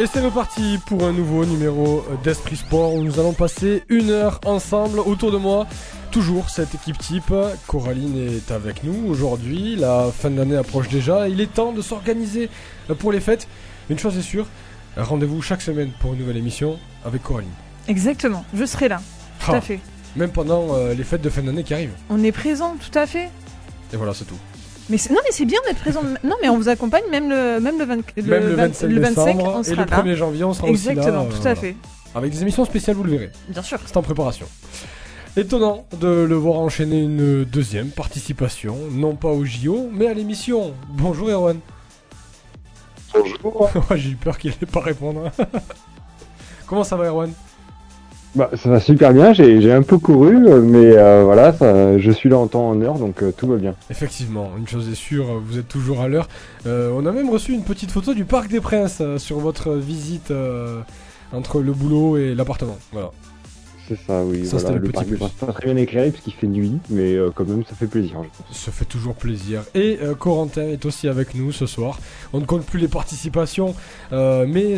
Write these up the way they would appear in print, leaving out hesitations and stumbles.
Et c'est reparti pour un nouveau numéro d'Esprit Sport où nous allons passer 1 heure ensemble. Autour de moi, toujours cette équipe type. Coraline est avec nous aujourd'hui. La fin de l'année approche déjà. Il est temps de s'organiser pour les fêtes. Une chose est sûre, rendez-vous chaque semaine pour une nouvelle émission avec Coraline. Exactement, je serai là, tout à fait. Même pendant les fêtes de fin d'année qui arrivent. On est présent, tout à fait. Et voilà, c'est tout. Mais c'est bien d'être présent. Non, mais on vous accompagne même le 25 décembre on sera et le 1er janvier, on sera aussi là. Exactement, tout à fait. Avec des émissions spéciales, vous le verrez. Bien sûr. C'est en préparation. Étonnant de le voir enchaîner une deuxième participation, non pas au JO, mais à l'émission. Bonjour Erwan. Bonjour. J'ai eu peur qu'il n'ait pas répondre. Comment ça va Erwan ? Ça va super bien, j'ai un peu couru, mais voilà, je suis là en temps en heure, donc tout va bien. Effectivement, une chose est sûre, vous êtes toujours à l'heure. On a même reçu une petite photo du Parc des Princes sur votre visite entre le boulot et l'appartement. Voilà. C'est ça, oui. Ça, voilà, c'était le Parc petit des Princes, pas très bien éclairé parce qu'il fait nuit, mais quand même ça fait plaisir, je pense. Ça fait toujours plaisir. Et Corentin est aussi avec nous ce soir. On ne compte plus les participations, mais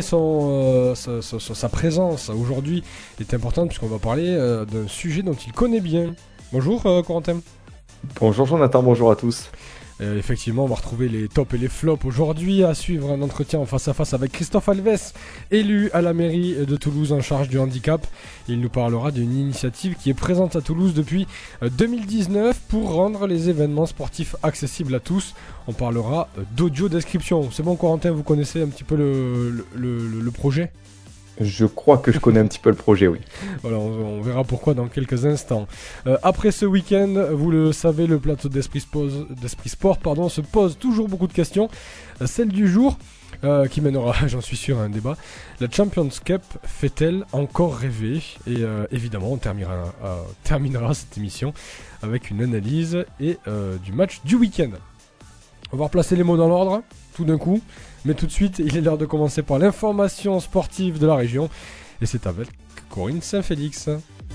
sa présence aujourd'hui est importante puisqu'on va parler d'un sujet dont il connaît bien. Bonjour Corentin. Bonjour Jonathan, bonjour à tous. Effectivement, on va retrouver les tops et les flops aujourd'hui, à suivre un entretien en face à face avec Christophe Alves, élu à la mairie de Toulouse en charge du handicap. Il nous parlera d'une initiative qui est présente à Toulouse depuis 2019 pour rendre les événements sportifs accessibles à tous. On parlera d'audio description. C'est bon Corentin, vous connaissez un petit peu le projet ? Je crois que je connais un petit peu le projet, oui. Voilà, on verra pourquoi dans quelques instants. Après ce week-end, vous le savez, le plateau d'Esprit Sport se pose toujours beaucoup de questions. Celle du jour, qui mènera, j'en suis sûr, à un débat. La Champions Cup fait-elle encore rêver ? Et évidemment, on terminera cette émission avec une analyse et du match du week-end. On va replacer les mots dans l'ordre, tout d'un coup. Mais tout de suite, il est l'heure de commencer par l'information sportive de la région. Et c'est avec Corinne Saint-Félix.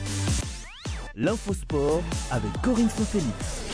L'info sport avec Corinne Saint-Félix.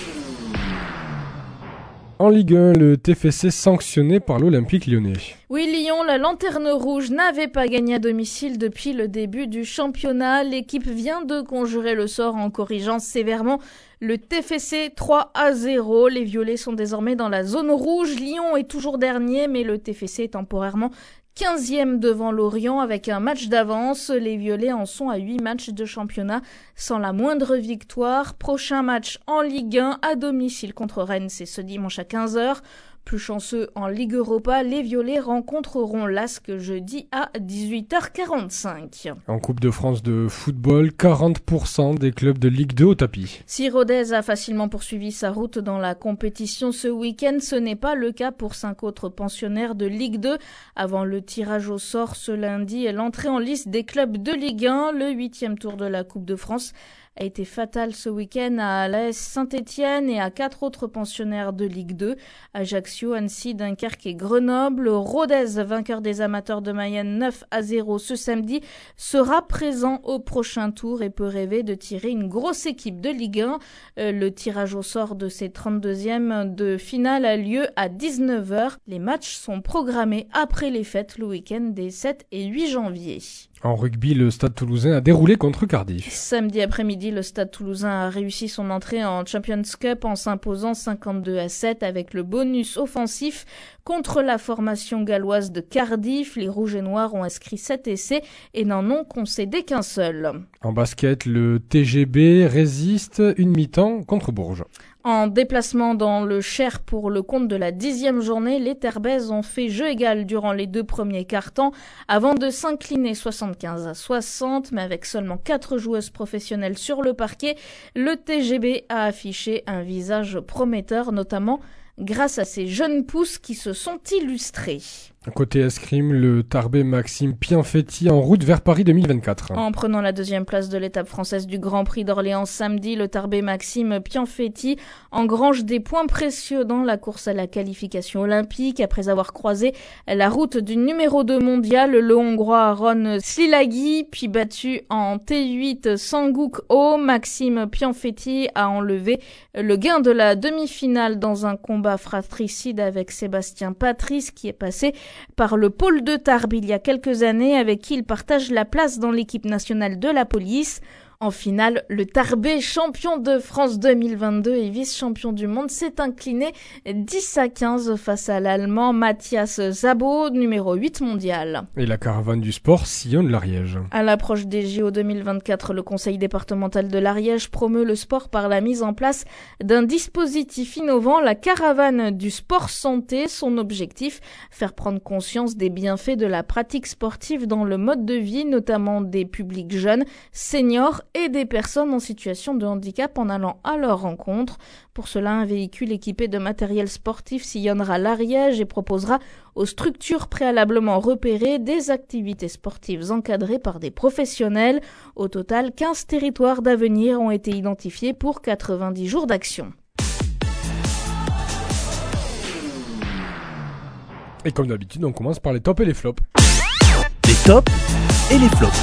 En Ligue 1, le TFC sanctionné par l'Olympique Lyonnais. Oui, Lyon, la lanterne rouge, n'avait pas gagné à domicile depuis le début du championnat. L'équipe vient de conjurer le sort en corrigeant sévèrement le TFC 3-0. Les Violets sont désormais dans la zone rouge. Lyon est toujours dernier, mais le TFC est temporairement 15e devant Lorient avec un match d'avance. Les Violets en sont à 8 matchs de championnat sans la moindre victoire. Prochain match en Ligue 1 à domicile contre Rennes, c'est ce dimanche à 15h. Plus chanceux en Ligue Europa, les Violets rencontreront l'Asc jeudi à 18h45. En Coupe de France de football, 40% des clubs de Ligue 2 au tapis. Si Rodez a facilement poursuivi sa route dans la compétition ce week-end, ce n'est pas le cas pour 5 autres pensionnaires de Ligue 2. Avant le tirage au sort ce lundi et l'entrée en liste des clubs de Ligue 1, le 8e tour de la Coupe de France a été fatal ce week-end à l'AS Saint-Étienne et à 4 autres pensionnaires de Ligue 2, Ajaccio, Annecy, Dunkerque et Grenoble. Rodez, vainqueur des amateurs de Mayenne 9-0 ce samedi, sera présent au prochain tour et peut rêver de tirer une grosse équipe de Ligue 1. Le tirage au sort de ces 32e de finale a lieu à 19h. Les matchs sont programmés après les fêtes le week-end des 7 et 8 janvier. En rugby, le Stade Toulousain a déroulé contre Cardiff. Samedi après-midi, le Stade Toulousain a réussi son entrée en Champions Cup en s'imposant 52-7 avec le bonus offensif contre la formation galloise de Cardiff. Les Rouges et Noirs ont inscrit 7 essais et n'en ont concédé qu'un seul. En basket, le TGB résiste une mi-temps contre Bourges. En déplacement dans le Cher pour le compte de la 10e journée, les Terbaises ont fait jeu égal durant les 2 premiers quart-temps avant de s'incliner 75-60, mais avec seulement 4 joueuses professionnelles sur le parquet, le TGB a affiché un visage prometteur, notamment grâce à ces jeunes pousses qui se sont illustrées. Côté escrime, le Tarbais Maxime Pianfetti en route vers Paris 2024. En prenant la 2e place de l'étape française du Grand Prix d'Orléans samedi, le Tarbais Maxime Pianfetti engrange des points précieux dans la course à la qualification olympique après avoir croisé la route du numéro 2 mondial, le Hongrois Ron Szilagyi, puis battu en T8 Sanguk O. Maxime Pianfetti a enlevé le gain de la demi-finale dans un combat fratricide avec Sébastien Patrice qui est passé par le pôle de Tarbes il y a quelques années, avec qui il partage la place dans l'équipe nationale de la police. En finale, le Tarbais, champion de France 2022 et vice-champion du monde, s'est incliné 10-15 face à l'Allemand Matthias Szabo, numéro 8 mondial. Et la caravane du sport sillonne l'Ariège. À l'approche des JO 2024, le conseil départemental de l'Ariège promeut le sport par la mise en place d'un dispositif innovant, la caravane du sport santé. Son objectif, faire prendre conscience des bienfaits de la pratique sportive dans le mode de vie, notamment des publics jeunes, seniors et des personnes en situation de handicap en allant à leur rencontre. Pour cela, un véhicule équipé de matériel sportif sillonnera l'Ariège et proposera aux structures préalablement repérées des activités sportives encadrées par des professionnels. Au total, 15 territoires d'avenir ont été identifiés pour 90 jours d'action. Et comme d'habitude, on commence par les tops et les flops. Les tops et les flops.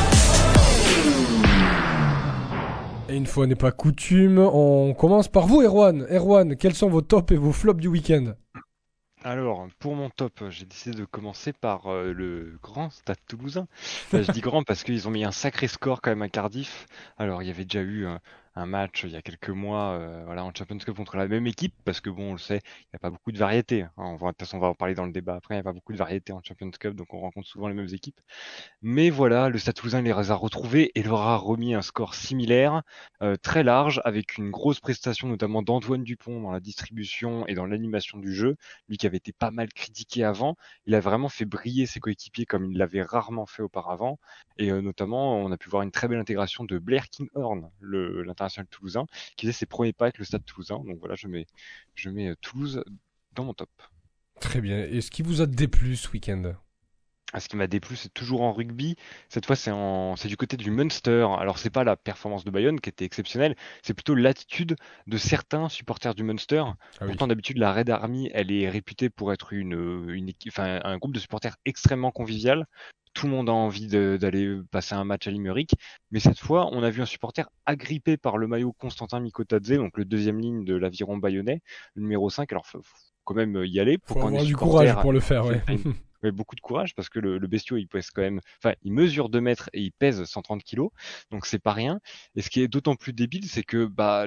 Et une fois n'est pas coutume, on commence par vous, Erwan. Erwan, quels sont vos tops et vos flops du week-end ? Alors, pour mon top, j'ai décidé de commencer par le grand Stade Toulousain. Je dis grand parce qu'ils ont mis un sacré score quand même à Cardiff. Alors, il y avait déjà eu un match il y a quelques mois voilà, en Champions Cup contre la même équipe, parce que bon, on le sait, il n'y a pas beaucoup de variété. Hein. De toute façon, on va en parler dans le débat après, il n'y a pas beaucoup de variété en Champions Cup, donc on rencontre souvent les mêmes équipes. Mais voilà, le Stade Toulousain les a retrouvés et leur a remis un score similaire, très large, avec une grosse prestation notamment d'Antoine Dupont dans la distribution et dans l'animation du jeu. Lui qui avait été pas mal critiqué avant, il a vraiment fait briller ses coéquipiers comme il l'avait rarement fait auparavant. Et notamment, on a pu voir une très belle intégration de Blair Kinghorn, l'international toulousain, qui faisait ses premiers pas avec le Stade Toulousain. Donc voilà, je mets Toulouse dans mon top. Très bien. Et ce qui vous a déplu ce week-end ? Ce qui m'a déplu, c'est toujours en rugby. Cette fois, c'est du côté du Munster. Alors, c'est pas la performance de Bayonne qui était exceptionnelle, c'est plutôt l'attitude de certains supporters du Munster. Pourtant, d'habitude, la Red Army, elle est réputée pour être un groupe de supporters extrêmement convivial. Tout le monde a envie d'aller passer un match à Limerick. Mais cette fois, on a vu un supporter agrippé par le maillot Constantin Mikotadze, donc le deuxième ligne de l'aviron bayonnais, le numéro 5. Alors, faut quand même y aller. Faut avoir du courage pour le faire, ouais. Ouais, beaucoup de courage parce que le bestiau il pèse quand même, il mesure 2 mètres et il pèse 130 kilos, donc c'est pas rien. Et ce qui est d'autant plus débile, c'est que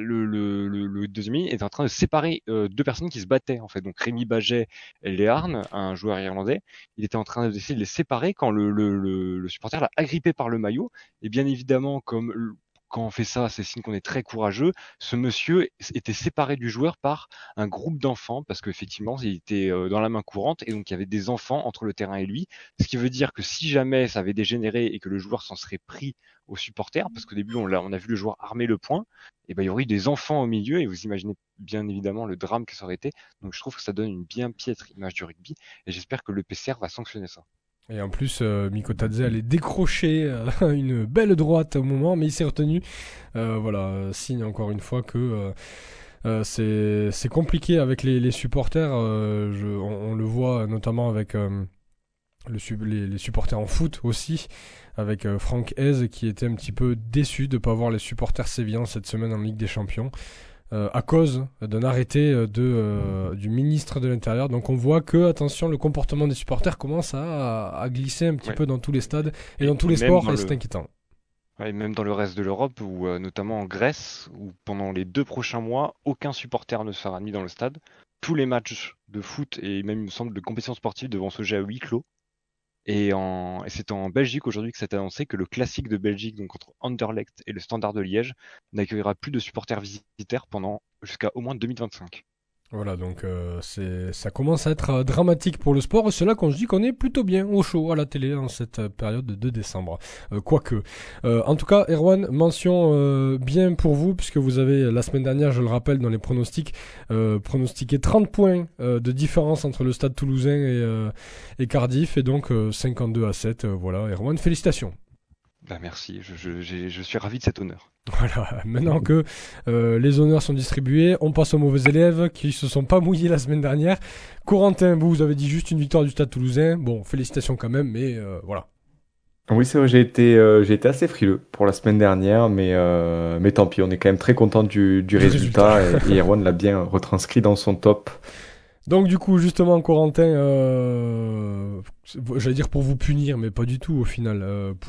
le deuxième ligne est en train de séparer deux personnes qui se battaient en fait. Donc Rémi Baget et Léarn, un joueur irlandais, il était en train d'essayer de les séparer quand le supporter l'a agrippé par le maillot. Et bien évidemment, quand on fait ça, c'est signe qu'on est très courageux. Ce monsieur était séparé du joueur par un groupe d'enfants parce qu'effectivement, il était dans la main courante et donc il y avait des enfants entre le terrain et lui. Ce qui veut dire que si jamais ça avait dégénéré et que le joueur s'en serait pris aux supporters, parce qu'au début on a vu le joueur armer le poing, et il y aurait eu des enfants au milieu et vous imaginez bien évidemment le drame que ça aurait été. Donc je trouve que ça donne une bien piètre image du rugby et j'espère que le PCR va sanctionner ça. Et en plus, Mikotadze allait décrocher une belle droite au moment, mais il s'est retenu. Signe encore une fois que c'est compliqué avec les supporters. On le voit notamment avec les supporters en foot aussi, avec Franck Hez qui était un petit peu déçu de ne pas voir les supporters sévillans cette semaine en Ligue des Champions. À cause d'un arrêté du ministre de l'Intérieur. Donc on voit que, attention, le comportement des supporters commence à glisser un petit peu dans tous les stades et dans tous les sports, et c'est inquiétant. Ouais, et même dans le reste de l'Europe, ou notamment en Grèce, où pendant les 2 prochains mois, aucun supporter ne sera admis dans le stade. Tous les matchs de foot et même, il me semble, de compétition sportive devront se jouer à huis clos. Et c'est en Belgique aujourd'hui que c'est annoncé que le classique de Belgique, donc entre Anderlecht et le Standard de Liège, n'accueillera plus de supporters visiteurs jusqu'à au moins 2025. Voilà, donc ça commence à être dramatique pour le sport, et c'est là qu'on se dit qu'on est plutôt bien au chaud à la télé en cette période de décembre. Quoique. En tout cas, Erwan, mention bien pour vous, puisque vous avez, la semaine dernière, je le rappelle, dans les pronostics, pronostiqué 30 points de différence entre le Stade Toulousain et Cardiff, et donc 52-7. Voilà, Erwan, félicitations. Merci, je suis ravi de cet honneur. Voilà, maintenant que les honneurs sont distribués, on passe aux mauvais élèves qui se sont pas mouillés la semaine dernière. Corentin, vous avez dit juste une victoire du Stade Toulousain. Bon, félicitations quand même, mais voilà. Oui, c'est vrai, j'ai été assez frileux pour la semaine dernière, mais tant pis, on est quand même très content du résultat et Erwan l'a bien retranscrit dans son top. Donc du coup, justement, Corentin, j'allais dire pour vous punir, mais pas du tout au final,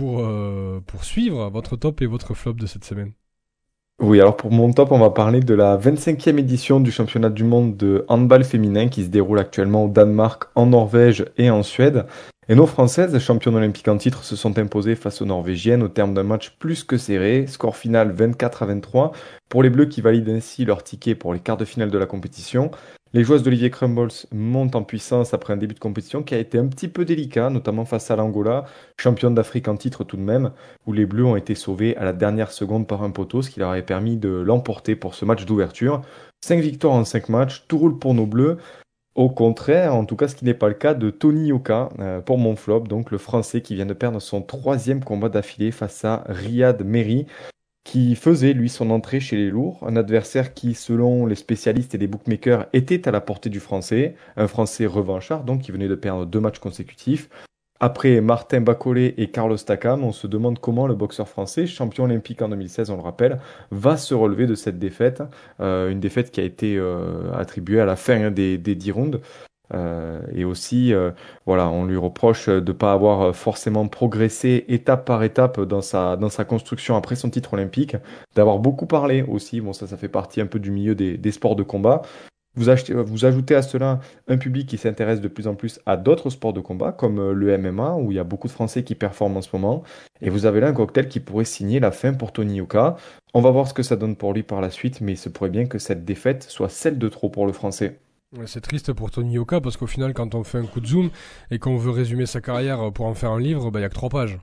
pour suivre votre top et votre flop de cette semaine. Oui, alors pour mon top, on va parler de la 25e édition du championnat du monde de handball féminin qui se déroule actuellement au Danemark, en Norvège et en Suède. Et nos Françaises, championnes olympiques en titre, se sont imposées face aux Norvégiennes au terme d'un match plus que serré. Score final 24-23 pour les Bleus qui valident ainsi leur ticket pour les quarts de finale de la compétition. Les joueuses d'Olivier Crumbles montent en puissance après un début de compétition qui a été un petit peu délicat, notamment face à l'Angola, championne d'Afrique en titre tout de même, où les Bleus ont été sauvés à la dernière seconde par un poteau, ce qui leur avait permis de l'emporter pour ce match d'ouverture. 5 victoires en 5 matchs, tout roule pour nos Bleus. Au contraire, en tout cas, ce qui n'est pas le cas de Tony Yoka pour mon flop, donc le Français qui vient de perdre son 3e combat d'affilée face à Riyad Mehri, qui faisait, lui, son entrée chez les lourds. Un adversaire qui, selon les spécialistes et les bookmakers, était à la portée du Français. Un Français revanchard, donc, qui venait de perdre 2 matchs consécutifs. Après Martin Bacolé et Carlos Takam, on se demande comment le boxeur français, champion olympique en 2016, on le rappelle, va se relever de cette défaite. Une défaite qui a été attribuée à la fin des 10 rounds. Et aussi, voilà, on lui reproche de ne pas avoir forcément progressé étape par étape dans sa construction après son titre olympique, d'avoir beaucoup parlé aussi. Bon, ça fait partie un peu du milieu des sports de combat. Vous ajoutez à cela un public qui s'intéresse de plus en plus à d'autres sports de combat, comme le MMA, où il y a beaucoup de Français qui performent en ce moment. Et vous avez là un cocktail qui pourrait signer la fin pour Tony Yoka. On va voir ce que ça donne pour lui par la suite, mais il se pourrait bien que cette défaite soit celle de trop pour le Français. C'est triste pour Tony Yoka, parce qu'au final, quand on fait un coup de zoom et qu'on veut résumer sa carrière pour en faire un livre, il n'y a que 3 pages.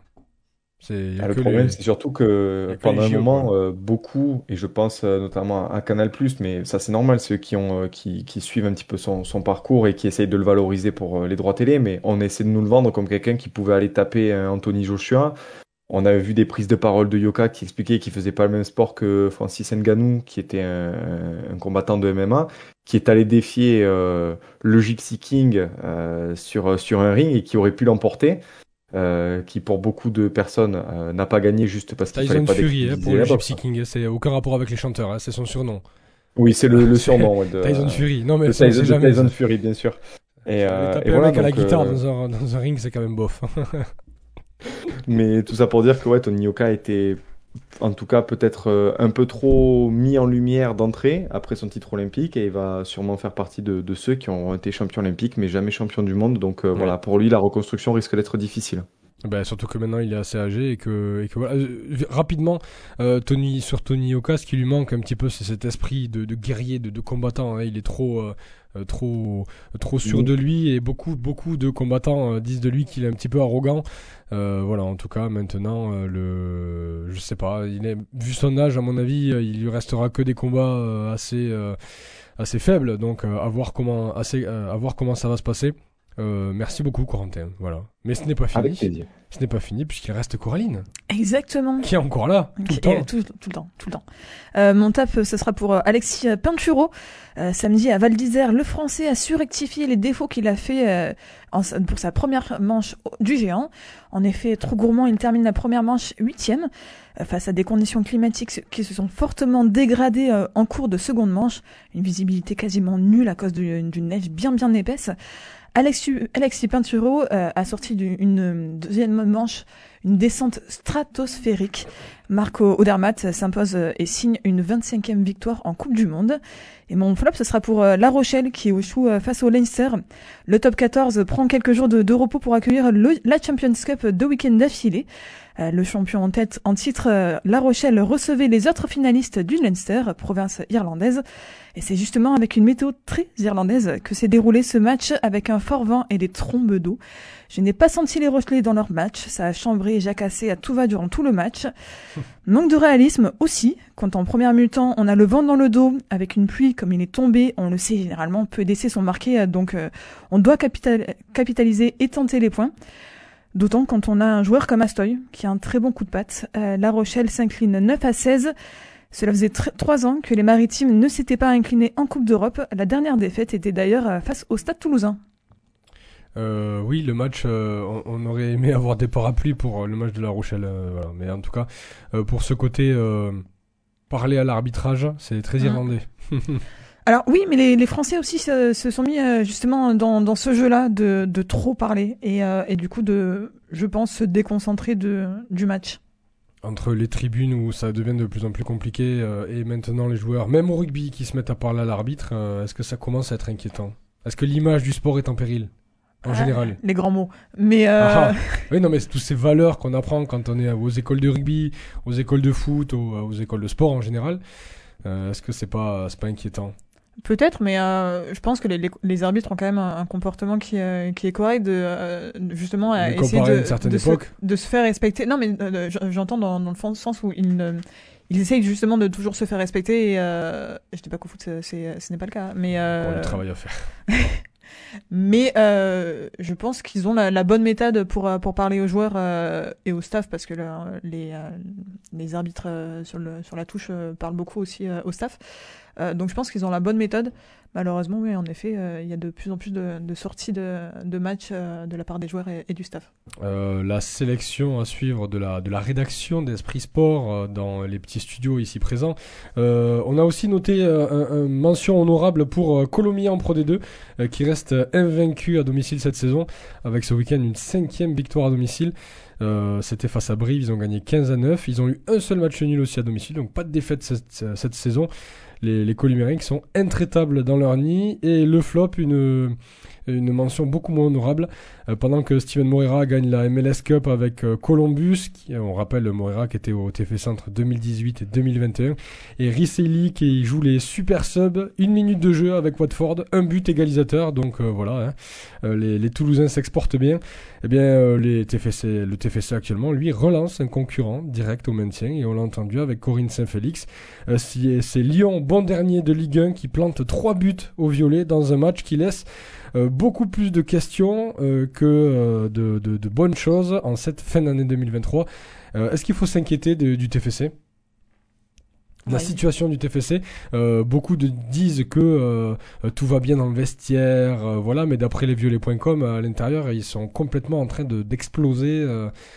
Le problème, c'est surtout que pendant un moment, beaucoup, et je pense notamment à Canal+, mais ça c'est normal, ceux qui suivent un petit peu son parcours et qui essayent de le valoriser pour les droits télé, mais on essaie de nous le vendre comme quelqu'un qui pouvait aller taper Anthony Joshua. On avait vu des prises de parole de Yoka qui expliquaient qu'il faisait pas le même sport que Francis Ngannou, qui était un combattant de MMA, qui est allé défier le Gypsy King sur un ring et qui aurait pu l'emporter. Qui pour beaucoup de personnes n'a pas gagné juste parce qu'il fallait pas Fury pour le Gypsy King, c'est aucun rapport avec les chanteurs, c'est son surnom. Oui, c'est le surnom de Tyson Fury. Non mais c'est jamais Tyson Fury bien sûr. Et voilà, avec à la guitare dans un ring, c'est quand même bof. Mais tout ça pour dire que Tony Yoka était en tout cas peut-être un peu trop mis en lumière d'entrée après son titre olympique, et il va sûrement faire partie de ceux qui ont été champions olympiques mais jamais champions du monde, donc voilà, pour lui la reconstruction risque d'être difficile. Surtout que maintenant il est assez âgé et que voilà. Rapidement, Tony Yoka, ce qui lui manque un petit peu, c'est cet esprit de guerrier, de combattant, hein. Il est trop sûr de lui, et beaucoup de combattants disent de lui qu'il est un petit peu arrogant. Voilà, en tout cas maintenant, je sais pas, vu son âge, à mon avis, il lui restera que des combats assez faibles, donc à voir comment ça va se passer. Merci beaucoup Corentin, voilà. Mais ce n'est pas fini. Avec plaisir. Ce n'est pas fini puisqu'il reste Coraline. Exactement. Qui est encore là, tout le temps. Tout le temps. Mon top, ce sera pour Alexis Pinturo. Samedi à Val d'Isère, le Français a su rectifier les défauts qu'il a fait pour sa première manche du géant. En effet, trop gourmand, il termine la première manche 8e face à des conditions climatiques qui se sont fortement dégradées en cours de seconde manche. Une visibilité quasiment nulle à cause d'une neige bien épaisse. Alexis Pinturo a sorti une deuxième manche, une descente stratosphérique. Marco Odermatt s'impose et signe une 25e victoire en Coupe du Monde. Et mon flop, ce sera pour La Rochelle qui échoue face au Leinster. Le top 14 prend quelques jours de repos pour accueillir la Champions Cup 2 week-ends d'affilée. Le champion en tête en titre, La Rochelle, recevait les autres finalistes du Leinster, province irlandaise. Et c'est justement avec une météo très irlandaise que s'est déroulé ce match, avec un fort vent et des trombes d'eau. Je n'ai pas senti les Rochelais dans leur match, ça a chambré et jacassé à tout va durant tout le match. Manque de réalisme aussi, quand en première mi-temps on a le vent dans le dos, avec une pluie comme il est tombé, on le sait généralement, peu d'essais sont marqués, donc on doit capitaliser et tenter les points. D'autant quand on a un joueur comme Astoy, qui a un très bon coup de patte. La Rochelle s'incline 9-16. Cela faisait 3 ans que les Maritimes ne s'étaient pas inclinés en Coupe d'Europe. La dernière défaite était d'ailleurs face au Stade Toulousain. Oui, le match, on aurait aimé avoir des parapluies pour le match de La Rochelle. Voilà. Mais en tout cas, pour ce côté, parler à l'arbitrage, c'est très irlandais. Alors oui, mais les Français aussi se sont mis justement dans ce jeu-là de trop parler et du coup je pense, se déconcentrer du match. Entre les tribunes où ça devient de plus en plus compliqué et maintenant les joueurs, même au rugby, qui se mettent à parler à l'arbitre, est-ce que ça commence à être inquiétant? Est-ce que l'image du sport est en péril en général? Les grands mots. Mais oui, non, mais c'est toutes ces valeurs qu'on apprend quand on est aux écoles de rugby, aux écoles de foot, aux écoles de sport en général, est-ce que c'est pas inquiétant? peut-être, mais je pense que les arbitres ont quand même un comportement qui est correct justement à essayer comparé à une certaine époque. de se faire respecter. Non, mais j'entends dans le sens où ils essayent justement de toujours se faire respecter et je dis pas qu'au foot ce n'est pas le cas, mais On a du travail à faire. mais je pense qu'ils ont la bonne méthode pour parler aux joueurs et au staff, parce que les arbitres sur la touche parlent beaucoup aussi au staff. Donc je pense qu'ils ont la bonne méthode. Malheureusement, oui, en effet, il y a de plus en plus de sorties de matchs de la part des joueurs et du staff. La sélection à suivre de la rédaction d'Esprit Sport dans les petits studios ici présents. On a aussi noté une mention honorable pour Colomiers en Pro D2 qui reste invaincu à domicile cette saison, avec ce week-end une 5e victoire à domicile. C'était face à Brive, ils ont gagné 15-9. Ils ont eu un seul match nul aussi à domicile, donc pas de défaite cette saison. Les Colombiens qui sont intraitables dans leur nid. Et le flop, une mention beaucoup moins honorable, pendant que Steven Moreira gagne la MLS Cup avec Columbus, on rappelle Moreira qui était au TF Centre 2018 et 2021, et Risselli qui joue les super subs, 1 minute de jeu avec Watford, un but égalisateur, donc voilà, les Toulousains s'exportent bien. Eh bien, le TFC actuellement, lui, relance un concurrent direct au maintien, et on l'a entendu avec Corinne Saint-Félix. C'est Lyon, bon dernier de Ligue 1, qui plante 3 buts au violet dans un match qui laisse beaucoup plus de questions que de bonnes choses en cette fin d'année 2023. Est-ce qu'il faut s'inquiéter du TFC ? La situation du TFC, beaucoup disent que tout va bien dans le vestiaire, voilà, mais d'après lesviolets.com, à l'intérieur, ils sont complètement en train d'exploser.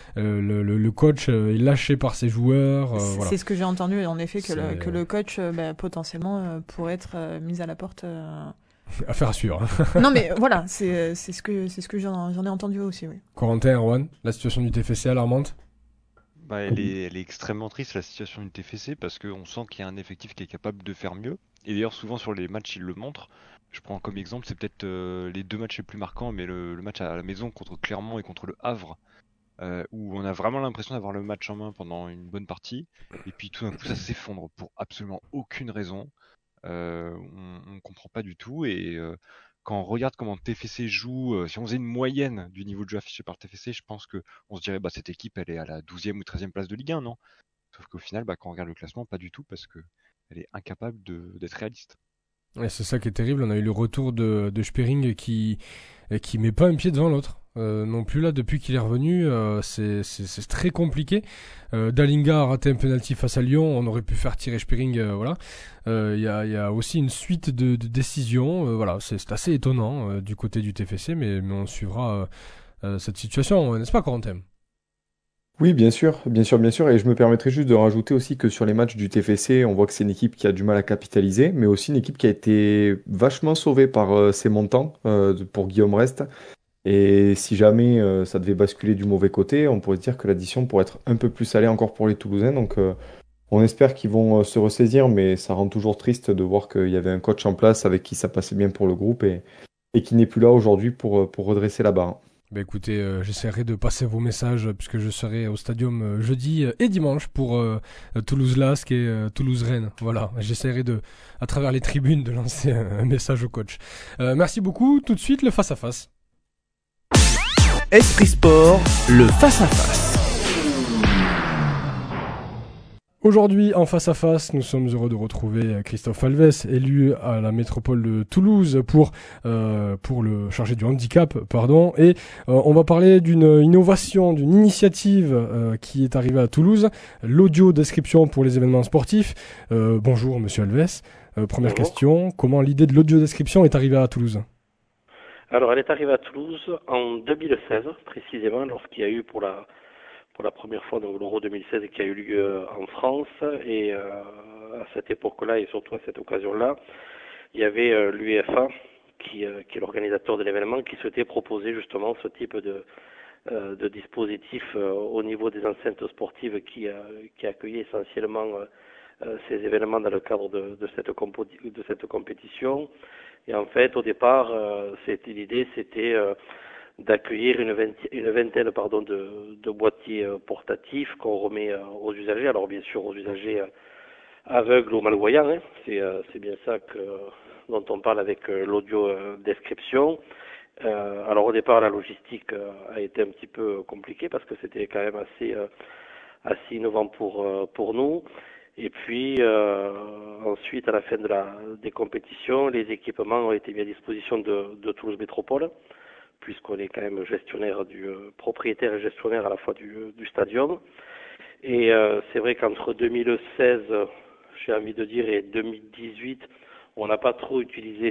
Le coach est lâché par ses joueurs. Voilà. C'est ce que j'ai entendu, en effet, que le coach potentiellement pourrait être mis à la porte. Affaire à suivre. Non, mais voilà, c'est ce que j'en ai entendu aussi, oui. Corentin, Erwan, la situation du TFC alarmante ? Elle est extrêmement triste, la situation du TFC, parce qu'on sent qu'il y a un effectif qui est capable de faire mieux. Et d'ailleurs, souvent sur les matchs, ils le montrent. Je prends comme exemple, c'est peut-être les 2 matchs les plus marquants, mais le match à la maison contre Clermont et contre le Havre, où on a vraiment l'impression d'avoir le match en main pendant une bonne partie. Et puis tout d'un coup, ça s'effondre pour absolument aucune raison. On ne comprend pas du tout. Et quand on regarde comment TFC joue, si on faisait une moyenne du niveau de jeu affiché par TFC, je pense qu'on se dirait cette équipe elle est à la 12e ou 13e place de Ligue 1, non? Sauf qu'au final, quand on regarde le classement, pas du tout, parce qu'elle est incapable d'être réaliste. Ouais, c'est ça qui est terrible. On a eu le retour de Spearing qui met pas un pied devant l'autre. Non plus là, depuis qu'il est revenu, c'est très compliqué. Dalinga a raté un penalty face à Lyon, on aurait pu faire tirer Spearing, voilà. Il y a aussi une suite de décisions, voilà, c'est assez étonnant du côté du TFC, mais on suivra cette situation, n'est-ce pas, Corentin ? Oui, bien sûr, bien sûr, bien sûr. Et je me permettrai juste de rajouter aussi que sur les matchs du TFC, on voit que c'est une équipe qui a du mal à capitaliser, mais aussi une équipe qui a été vachement sauvée par ses montants pour Guillaume Rest. Et si jamais ça devait basculer du mauvais côté, on pourrait se dire que l'addition pourrait être un peu plus salée encore pour les Toulousains. Donc on espère qu'ils vont se ressaisir, mais ça rend toujours triste de voir qu'il y avait un coach en place avec qui ça passait bien pour le groupe et qui n'est plus là aujourd'hui pour redresser la barre. Écoutez, j'essaierai de passer vos messages puisque je serai au Stadium jeudi et dimanche pour Toulouse-Lasque et Toulouse-Rennes. Voilà, j'essaierai à travers les tribunes de lancer un message au coach. Merci beaucoup. Tout de suite, le face-à-face. Esprit Sport, le face-à-face. Aujourd'hui, en face-à-face, nous sommes heureux de retrouver Christophe Alves, élu à la métropole de Toulouse pour le chargé du handicap, et on va parler d'une innovation, d'une initiative qui est arrivée à Toulouse, l'audio-description pour les événements sportifs. Bonjour Monsieur Alves. Première question, comment l'idée de l'audio-description est arrivée à Toulouse ? Alors, elle est arrivée à Toulouse en 2016, précisément, lorsqu'il y a eu pour la première fois l'Euro 2016 qui a eu lieu en France. Et à cette époque-là, et surtout à cette occasion-là, il y avait l'UEFA qui est l'organisateur de l'événement, qui souhaitait proposer justement ce type de dispositif au niveau des enceintes sportives qui accueillaient essentiellement ces événements dans le cadre de cette compétition. Et en fait, au départ, l'idée c'était d'accueillir une vingtaine de boîtiers portatifs qu'on remet aux usagers. Alors bien sûr aux usagers aveugles ou malvoyants, hein. C'est bien ça dont on parle avec l'audio description. Alors au départ la logistique a été un petit peu compliquée parce que c'était quand même assez innovant pour nous. Et puis ensuite à la fin des compétitions, les équipements ont été mis à disposition de Toulouse Métropole, puisqu'on est quand même propriétaire et gestionnaire à la fois du stadium. Et c'est vrai qu'entre 2016, j'ai envie de dire, et 2018, on n'a pas trop utilisé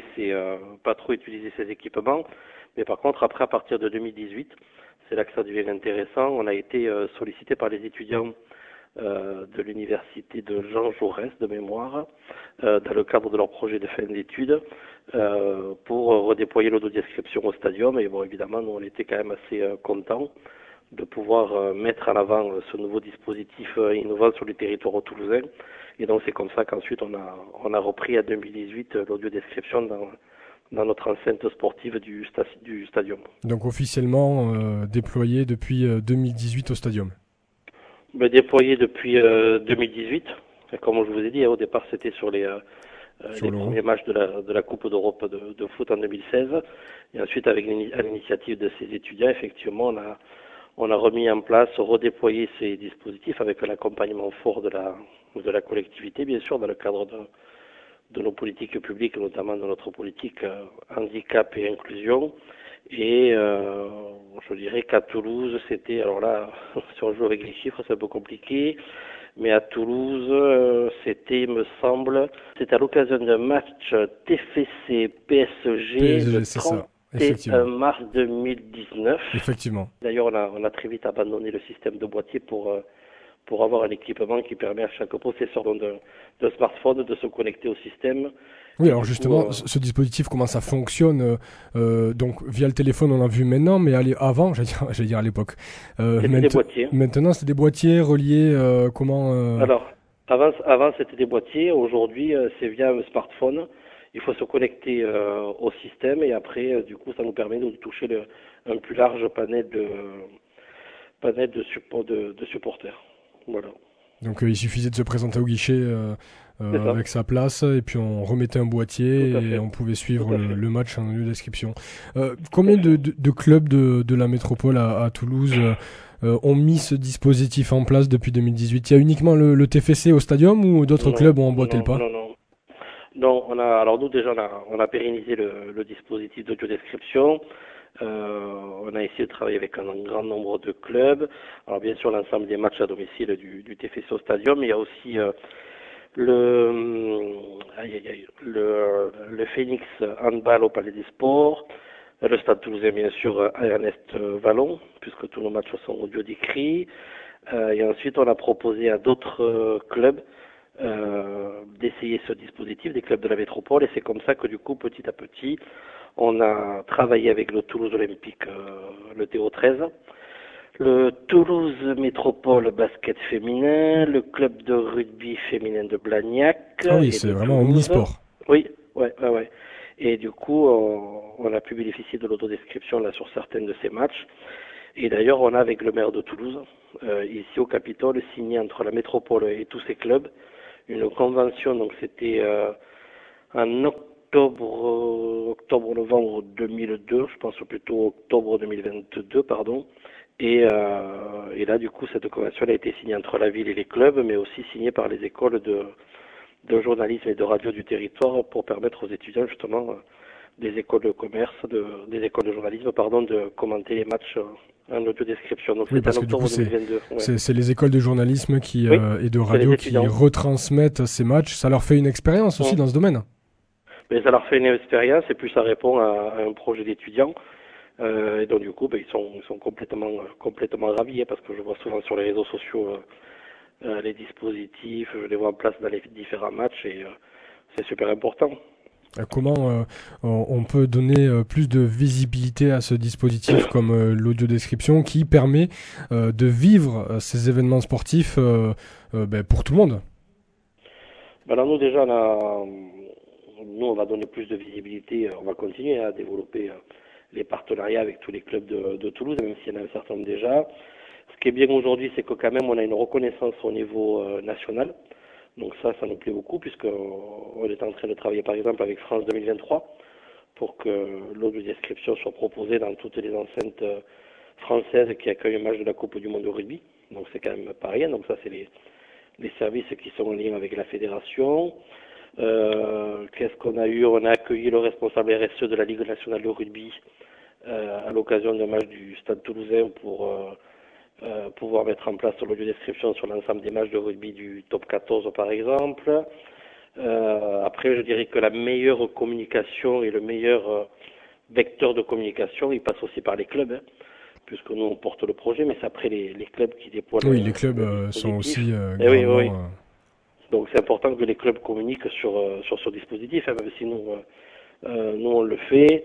ces équipements. Mais par contre, après, à partir de 2018, c'est là que ça devient intéressant. On a été sollicité par les étudiants de l'université de Jean Jaurès, de mémoire, dans le cadre de leur projet de fin d'études, pour redéployer l'autodescription au stadium. Et bon, évidemment, nous, on était quand même assez contents de pouvoir mettre en avant ce nouveau dispositif innovant sur le territoire toulousain. Et donc, c'est comme ça qu'ensuite, on a repris à 2018 l'audiodescription dans notre enceinte sportive du stadium. Donc, officiellement déployé depuis 2018 au stadium. Déployé depuis 2018. Comme je vous ai dit, au départ, c'était sur les premiers matchs de la Coupe d'Europe de foot en 2016. Et ensuite, à l'initiative de ces étudiants, effectivement, on a remis en place, redéployé ces dispositifs avec un accompagnement fort de la collectivité, bien sûr, dans le cadre de nos politiques publiques, notamment de notre politique handicap et inclusion. Et je dirais qu'à Toulouse, c'était, alors là, si on joue avec les chiffres, c'est un peu compliqué, mais à Toulouse, c'était, me semble, c'était à l'occasion d'un match TFC PSG le 31 mars 2019. Effectivement. D'ailleurs, on a très vite abandonné le système de boîtier pour avoir un équipement qui permet à chaque possesseur de smartphone de se connecter au système. Oui, alors justement, ce dispositif, comment ça fonctionne donc via le téléphone, on l'a vu maintenant, mais avant, j'allais dire à l'époque. Des boîtiers. Maintenant, c'est des boîtiers reliés, comment Alors, avant c'était des boîtiers. Aujourd'hui, c'est via un smartphone. Il faut se connecter au système et après, du coup, ça nous permet de toucher un plus large panel de supporters. Voilà. Donc il suffisait de se présenter au guichet avec sa place et puis on remettait un boîtier et on pouvait suivre le match en lieu description. Combien de clubs de la métropole à Toulouse ont mis ce dispositif en place depuis 2018? Il y a uniquement le TFC au stadium ou d'autres clubs ont emboîté le pas? Non, alors nous déjà on a pérennisé le dispositif d'audiodescription. On a essayé de travailler avec un grand nombre de clubs. Alors bien sûr l'ensemble des matchs à domicile du TFC au stadium. Il y a aussi le Phoenix Handball au Palais des Sports, le Stade Toulousain bien sûr à Ernest Vallon, puisque tous nos matchs sont audio décrits. Et ensuite on a proposé à d'autres clubs d'essayer ce dispositif, des clubs de la métropole, et c'est comme ça que du coup petit à petit on a travaillé avec le Toulouse Olympique, le TO13, le Toulouse Métropole Basket Féminin, le club de rugby féminin de Blagnac. Ah oui, c'est vraiment omnisport. Oui, ouais. Et du coup, on a pu bénéficier de l'autodescription là sur certains de ces matchs. Et d'ailleurs, on a avec le maire de Toulouse, ici au Capitole, signé entre la métropole et tous ces clubs une convention. Donc c'était en octobre-novembre 2002, je pense plutôt octobre 2022, pardon. Et là, du coup, cette convention a été signée entre la ville et les clubs, mais aussi signée par les écoles de journalisme et de radio du territoire pour permettre aux étudiants, justement, des écoles de commerce, des écoles de journalisme, de commenter les matchs en audio-description. Donc oui, parce que du coup, c'est les écoles de journalisme et de radio qui retransmettent ces matchs. Ça leur fait une expérience aussi dans ce domaine. Mais ça leur fait une expérience et puis ça répond à un projet d'étudiants. Et donc du coup, ils sont complètement ravis, parce que je vois souvent sur les réseaux sociaux les dispositifs, je les vois en place dans les différents matchs et c'est super important. Comment on peut donner plus de visibilité à ce dispositif comme l'audiodescription qui permet de vivre ces événements sportifs pour tout le monde? Alors nous déjà, on va donner plus de visibilité, on va continuer à développer les partenariats avec tous les clubs de Toulouse, même s'il y en a un certain nombre déjà. Ce qui est bien aujourd'hui, c'est que quand même on a une reconnaissance au niveau national. Donc ça nous plaît beaucoup puisqu'on est en train de travailler par exemple avec France 2023 pour que l'audiodescription soit proposée dans toutes les enceintes françaises qui accueillent un match de la Coupe du Monde de rugby. Donc c'est quand même pas rien. Donc ça c'est les services qui sont en lien avec la fédération. Qu'est-ce qu'on a eu? On a accueilli le responsable RSE de la Ligue nationale de rugby à l'occasion d'un match du Stade Toulousain pour pouvoir mettre en place l'audiodescription sur l'ensemble des matchs de rugby du top 14 par exemple. Après je dirais que la meilleure communication et le meilleur vecteur de communication il passe aussi par les clubs, hein, puisque nous on porte le projet, mais c'est après les clubs qui déploient. Oui, les clubs sont aussi oui. Donc c'est important que les clubs communiquent sur ce dispositif, hein, même si nous on le fait.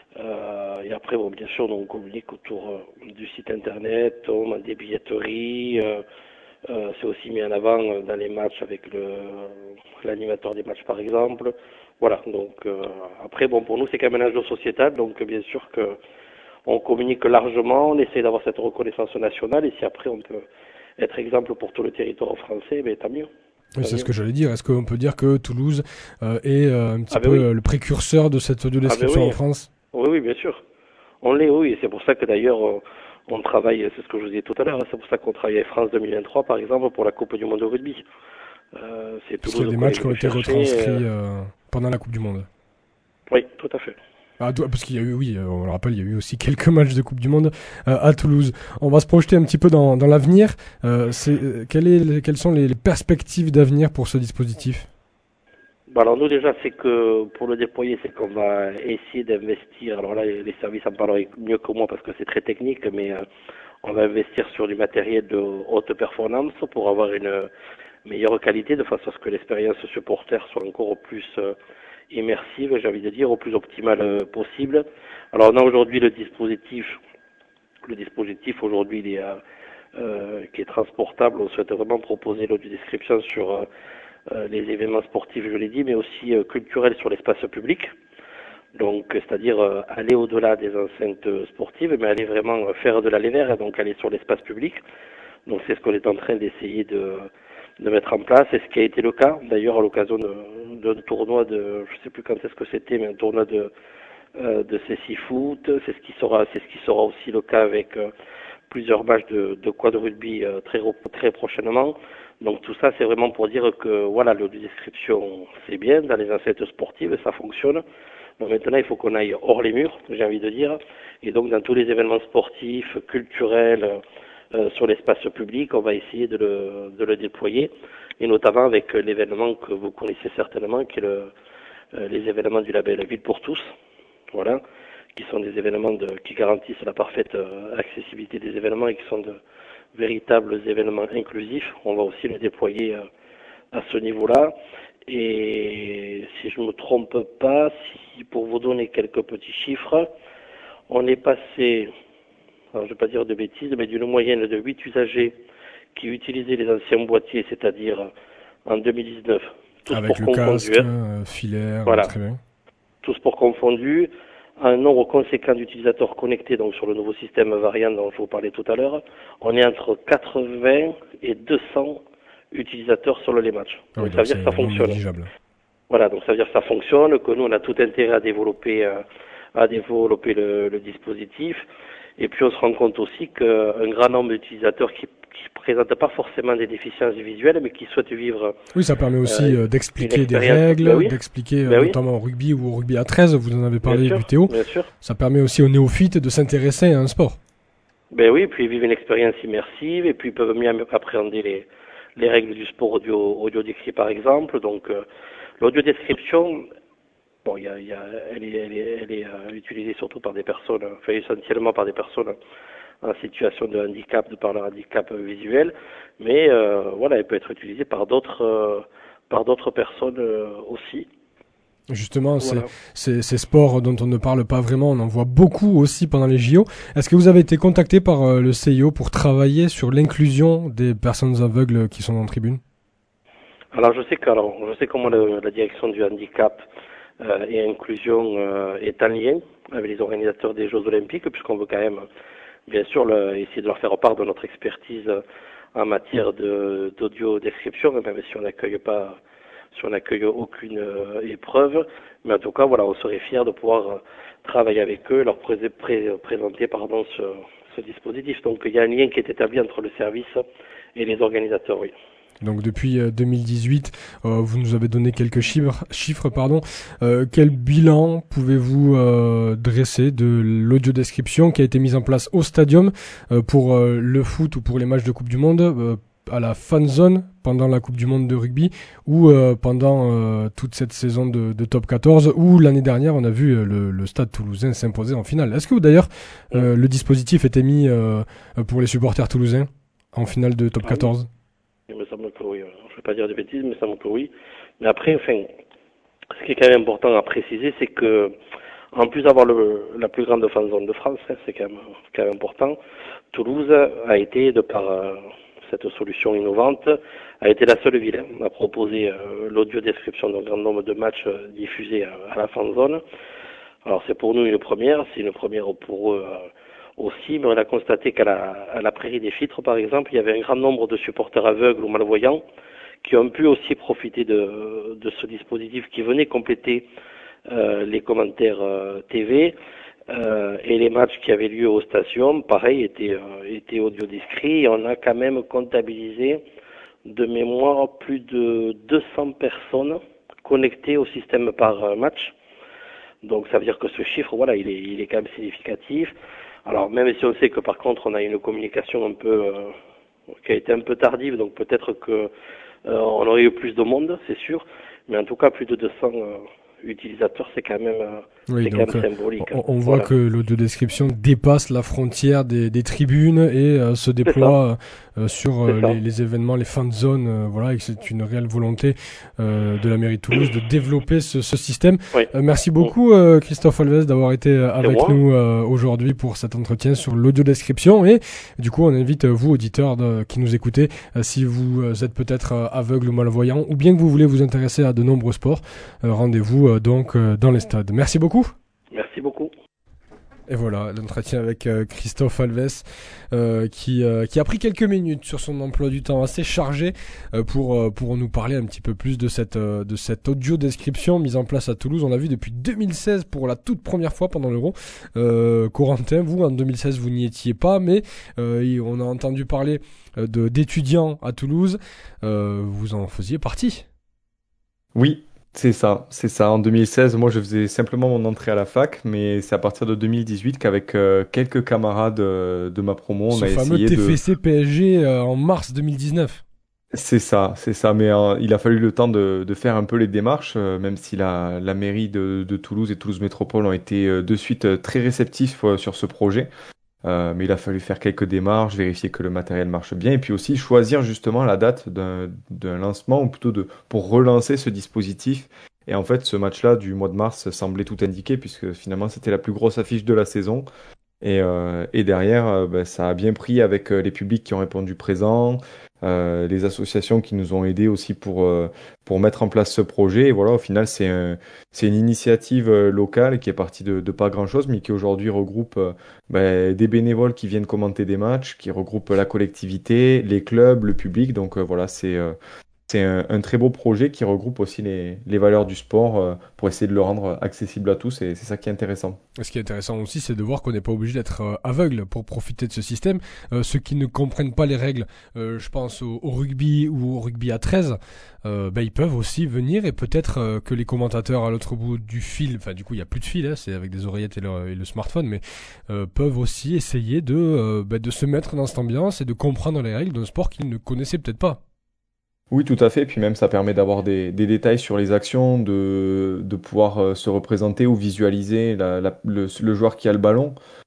Et après, bon, bien sûr, on communique autour du site internet, on a des billetteries. C'est aussi mis en avant dans les matchs avec l'animateur des matchs, par exemple. Voilà. Donc après, bon, pour nous, c'est quand même un enjeu sociétal. Donc bien sûr que on communique largement, on essaie d'avoir cette reconnaissance nationale. Et si après on peut être exemple pour tout le territoire français, ben tant mieux. Oui, c'est ce que j'allais dire. Est-ce qu'on peut dire que Toulouse est un petit peu le précurseur de cette audiodescription en France? Oui, bien sûr. On l'est, oui. Et c'est pour ça que d'ailleurs, on travaille, c'est ce que je vous disais tout à l'heure, c'est pour ça qu'on travaille avec France 2023, par exemple, pour la Coupe du Monde de rugby. C'est Toulouse. Parce qu'il y a des matchs qui ont été retranscrits pendant la Coupe du Monde. Oui, tout à fait. Parce qu'il y a eu, oui, on le rappelle, il y a eu aussi quelques matchs de Coupe du Monde à Toulouse. On va se projeter un petit peu dans l'avenir. Quelles sont les perspectives d'avenir pour ce dispositif? Alors nous déjà, c'est que pour le déployer, c'est qu'on va essayer d'investir. Alors là, les services en parleraient mieux que moi parce que c'est très technique, mais on va investir sur du matériel de haute performance pour avoir une meilleure qualité, de façon à ce que l'expérience supporter soit encore plus immersive, j'ai envie de dire, au plus optimale possible. Alors on a aujourd'hui le dispositif aujourd'hui il est qui est transportable. On souhaite vraiment proposer l'audiodescription sur les événements sportifs, je l'ai dit, mais aussi culturels sur l'espace public. Donc, c'est-à-dire aller au-delà des enceintes sportives, mais aller vraiment faire de l'aller vert, donc aller sur l'espace public. Donc, c'est ce qu'on est en train d'essayer de mettre en place, et ce qui a été le cas, d'ailleurs, à l'occasion d'un tournoi je sais plus quand est-ce que c'était, mais un tournoi de CC Foot. C'est ce qui sera aussi le cas avec plusieurs matchs de quad rugby très prochainement. Donc tout ça, c'est vraiment pour dire que voilà, l'audiodescription, c'est bien, dans les enceintes sportives, ça fonctionne. Donc maintenant, il faut qu'on aille hors les murs, j'ai envie de dire. Et donc dans tous les événements sportifs, culturels, sur l'espace public, on va essayer de le déployer. Et notamment avec l'événement que vous connaissez certainement, qui est les événements du label Ville pour tous. Voilà. Qui sont des événements qui garantissent la parfaite accessibilité des événements et qui sont de véritables événements inclusifs. On va aussi le déployer à ce niveau-là. Et si je ne me trompe pas, pour vous donner quelques petits chiffres, on est passé, alors je ne vais pas dire de bêtises, mais d'une moyenne de 8 usagers qui utilisaient les anciens boîtiers, c'est-à-dire en 2019, tous avec pour le confondu, casque, filaire, voilà, très bien. Tous pour confondu, un nombre conséquent d'utilisateurs connectés donc sur le nouveau système variant dont je vous parlais tout à l'heure. On est entre 80 et 200 utilisateurs sur les matchs. Ah oui, donc ça veut dire que ça fonctionne. Négligeable. Voilà, donc ça veut dire que ça fonctionne, que nous on a tout intérêt à développer le dispositif. Et puis on se rend compte aussi qu'un grand nombre d'utilisateurs qui présentent pas forcément des déficiences visuelles, mais qui souhaitent vivre. Oui, ça permet aussi d'expliquer des règles, d'expliquer notamment au rugby ou au rugby à 13, vous en avez parlé du Théo. Bien sûr. Ça permet aussi aux néophytes de s'intéresser à un sport. Ben oui, puis ils vivent une expérience immersive, et puis ils peuvent mieux appréhender les règles du sport audio décrit par exemple. Donc l'audiodescription, bon, elle est utilisée surtout par des personnes, enfin essentiellement par des personnes en situation de handicap, de par leur handicap visuel, mais voilà, elle peut être utilisée par d'autres personnes aussi. Justement, Voilà. ces sports dont on ne parle pas vraiment, on en voit beaucoup aussi pendant les JO. Est-ce que vous avez été contacté par le CIO pour travailler sur l'inclusion des personnes aveugles qui sont en tribune? Alors je sais comment la direction du handicap et inclusion est en lien avec les organisateurs des Jeux Olympiques, puisqu'on veut quand même, bien sûr, essayer de leur faire part de notre expertise en matière d'audio description, même si on n'accueille aucune épreuve. Mais en tout cas, voilà, on serait fiers de pouvoir travailler avec eux, leur présenter ce dispositif. Donc il y a un lien qui est établi entre le service et les organisateurs, oui. Donc depuis 2018, vous nous avez donné quelques chiffres. Quel bilan pouvez-vous dresser de l'audiodescription qui a été mise en place au stadium pour le foot ou pour les matchs de Coupe du Monde, à la fan zone pendant la Coupe du Monde de rugby ou pendant toute cette saison de Top 14 où l'année dernière on a vu le Stade Toulousain s'imposer en finale. Est-ce que d'ailleurs le dispositif était mis pour les supporters toulousains en finale de Top 14? Il me semble que oui. Je ne vais pas dire de bêtises, mais il me semble que oui. Mais après, ce qui est quand même important à préciser, c'est que, en plus d'avoir la plus grande fan zone de France, c'est quand même important, Toulouse a été, de par cette solution innovante, a été la seule ville à proposer l'audio-description d'un grand nombre de matchs diffusés à la fan zone. Alors c'est pour nous une première, c'est une première pour eux aussi, mais on a constaté qu'à la Prairie des Filtres, par exemple, il y avait un grand nombre de supporters aveugles ou malvoyants qui ont pu aussi profiter de ce dispositif qui venait compléter les commentaires TV et les matchs qui avaient lieu au stadium, pareil, étaient audio-descrits et on a quand même comptabilisé de mémoire plus de 200 personnes connectées au système par match. Donc ça veut dire que ce chiffre, voilà, il est quand même significatif. Alors même si on sait que par contre on a une communication un peu qui a été un peu tardive, donc peut-être que on aurait eu plus de monde, c'est sûr, mais en tout cas plus de 200 utilisateurs, c'est quand même symbolique. On voit que l'audiodescription dépasse la frontière des tribunes et se déploie sur les événements, les fan zones, voilà, et que c'est une réelle volonté de la mairie de Toulouse de développer ce système. Oui. Merci beaucoup Christophe Alves d'avoir été avec nous aujourd'hui pour cet entretien sur l'audiodescription, et du coup on invite vous auditeurs qui nous écoutez, si vous êtes peut-être aveugle ou malvoyant ou bien que vous voulez vous intéresser à de nombreux sports, rendez-vous donc dans les stades. Merci beaucoup. Merci beaucoup. Et voilà, l'entretien avec Christophe Alves qui a pris quelques minutes sur son emploi du temps assez chargé pour nous parler un petit peu plus de cette audio-description mise en place à Toulouse. On l'a vu depuis 2016 pour la toute première fois pendant l'Euro. Corentin, vous, en 2016, vous n'y étiez pas, mais on a entendu parler d'étudiants à Toulouse. Vous en faisiez partie. Oui. C'est ça. En 2016, moi, je faisais simplement mon entrée à la fac, mais c'est à partir de 2018 qu'avec quelques camarades de ma promo, on a essayé fameux TFC PSG en mars 2019. C'est ça. Mais il a fallu le temps de faire un peu les démarches, même si la mairie de Toulouse et Toulouse Métropole ont été de suite très réceptifs sur ce projet. Mais il a fallu faire quelques démarches, vérifier que le matériel marche bien, et puis aussi choisir justement la date d'un lancement, ou plutôt pour relancer ce dispositif. Et en fait, ce match-là du mois de mars semblait tout indiquer, puisque finalement c'était la plus grosse affiche de la saison. Et derrière, ça a bien pris avec les publics qui ont répondu présents, les associations qui nous ont aidés aussi pour mettre en place ce projet. Et voilà, au final, c'est une initiative locale qui est partie de pas grand-chose, mais qui aujourd'hui regroupe des bénévoles qui viennent commenter des matchs, qui regroupe la collectivité, les clubs, le public. Donc voilà, c'est un très beau projet qui regroupe aussi les valeurs du sport pour essayer de le rendre accessible à tous, et c'est ça qui est intéressant. Ce qui est intéressant aussi, c'est de voir qu'on n'est pas obligé d'être aveugle pour profiter de ce système. Ceux qui ne comprennent pas les règles, je pense au rugby ou au rugby à 13, ils peuvent aussi venir, et peut-être que les commentateurs à l'autre bout du fil, enfin du coup il n'y a plus de fil, c'est avec des oreillettes et le smartphone, mais peuvent aussi essayer de se mettre dans cette ambiance et de comprendre les règles d'un sport qu'ils ne connaissaient peut-être pas. Oui, tout à fait. Puis même, ça permet d'avoir des détails sur les actions, de pouvoir se représenter ou visualiser le joueur qui a le ballon.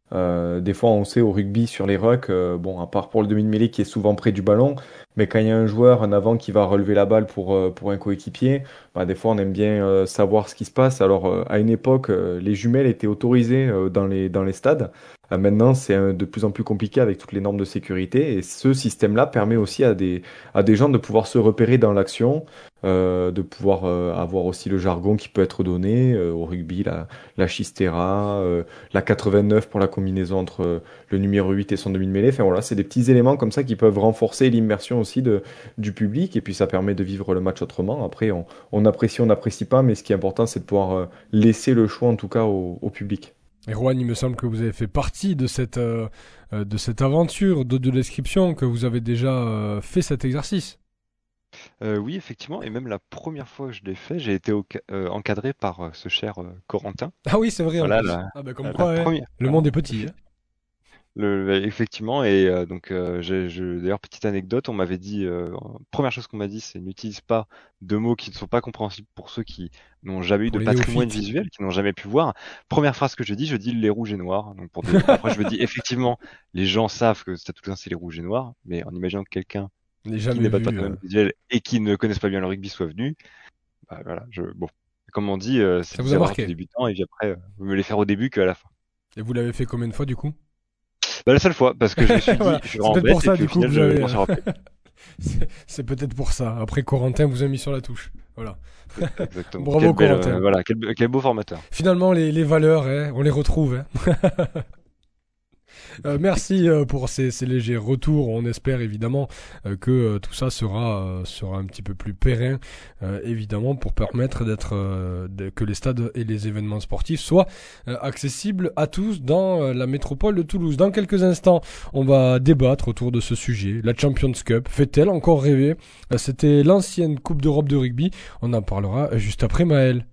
Des fois, on sait au rugby sur les rucks, bon, à part pour le demi-de-mêlée qui est souvent près du ballon, mais quand il y a un joueur en avant qui va relever la balle pour un coéquipier, bah, des fois on aime bien savoir ce qui se passe. Alors, à une époque, les jumelles étaient autorisées dans les stades. Maintenant, c'est de plus en plus compliqué avec toutes les normes de sécurité. Et ce système-là permet aussi à des gens de pouvoir se repérer dans l'action, de pouvoir avoir aussi le jargon qui peut être donné au rugby, la chistera, la 89 pour la combinaison entre le numéro 8 et son demi de mêlée. Enfin voilà, c'est des petits éléments comme ça qui peuvent renforcer l'immersion aussi du public et puis ça permet de vivre le match autrement. Après, on apprécie, on n'apprécie pas, mais ce qui est important, c'est de pouvoir laisser le choix en tout cas au public. Et Juan, il me semble que vous avez fait partie de cette aventure de description, que vous avez déjà fait cet exercice. Oui, effectivement, et même la première fois que je l'ai fait, j'ai été encadré par ce cher Corentin. Ah oui, c'est vrai. Voilà, comme quoi, le monde est petit. Hein. Effectivement, et d'ailleurs, petite anecdote, on m'avait dit, première chose qu'on m'a dit, c'est n'utilise pas de mots qui ne sont pas compréhensibles pour ceux qui n'ont jamais eu de patrimoine visuel, qui n'ont jamais pu voir. Première phrase que je dis les rouges et noirs. Donc après, je me dis, effectivement, les gens savent que Stade Toulousain, c'est les rouges et noirs, mais en imaginant que quelqu'un qui n'est pas de patrimoine visuel et qui ne connaissent pas bien le rugby soit venu, bah voilà, bon. Comme on dit, c'est vous a marqué débutant, et puis après, vous me les faire au début qu'à la fin. Et vous l'avez fait combien de fois du coup? Bah, la seule fois, parce que je me suis dit, voilà. je suis vraiment bête, et puis au final, je m'en suis rappelé. C'est peut-être pour ça. Après, Corentin vous a mis sur la touche. Voilà. Exactement. Bravo, Corentin. Voilà, quel beau formateur. Finalement, les valeurs, on les retrouve. Hein. Merci pour ces légers retours. On espère évidemment que tout ça sera un petit peu plus périn, évidemment, pour permettre que les stades et les événements sportifs soient accessibles à tous dans la métropole de Toulouse. Dans quelques instants, on va débattre autour de ce sujet. La Champions Cup fait-elle encore rêver? C'était l'ancienne Coupe d'Europe de rugby. On en parlera juste après Maël.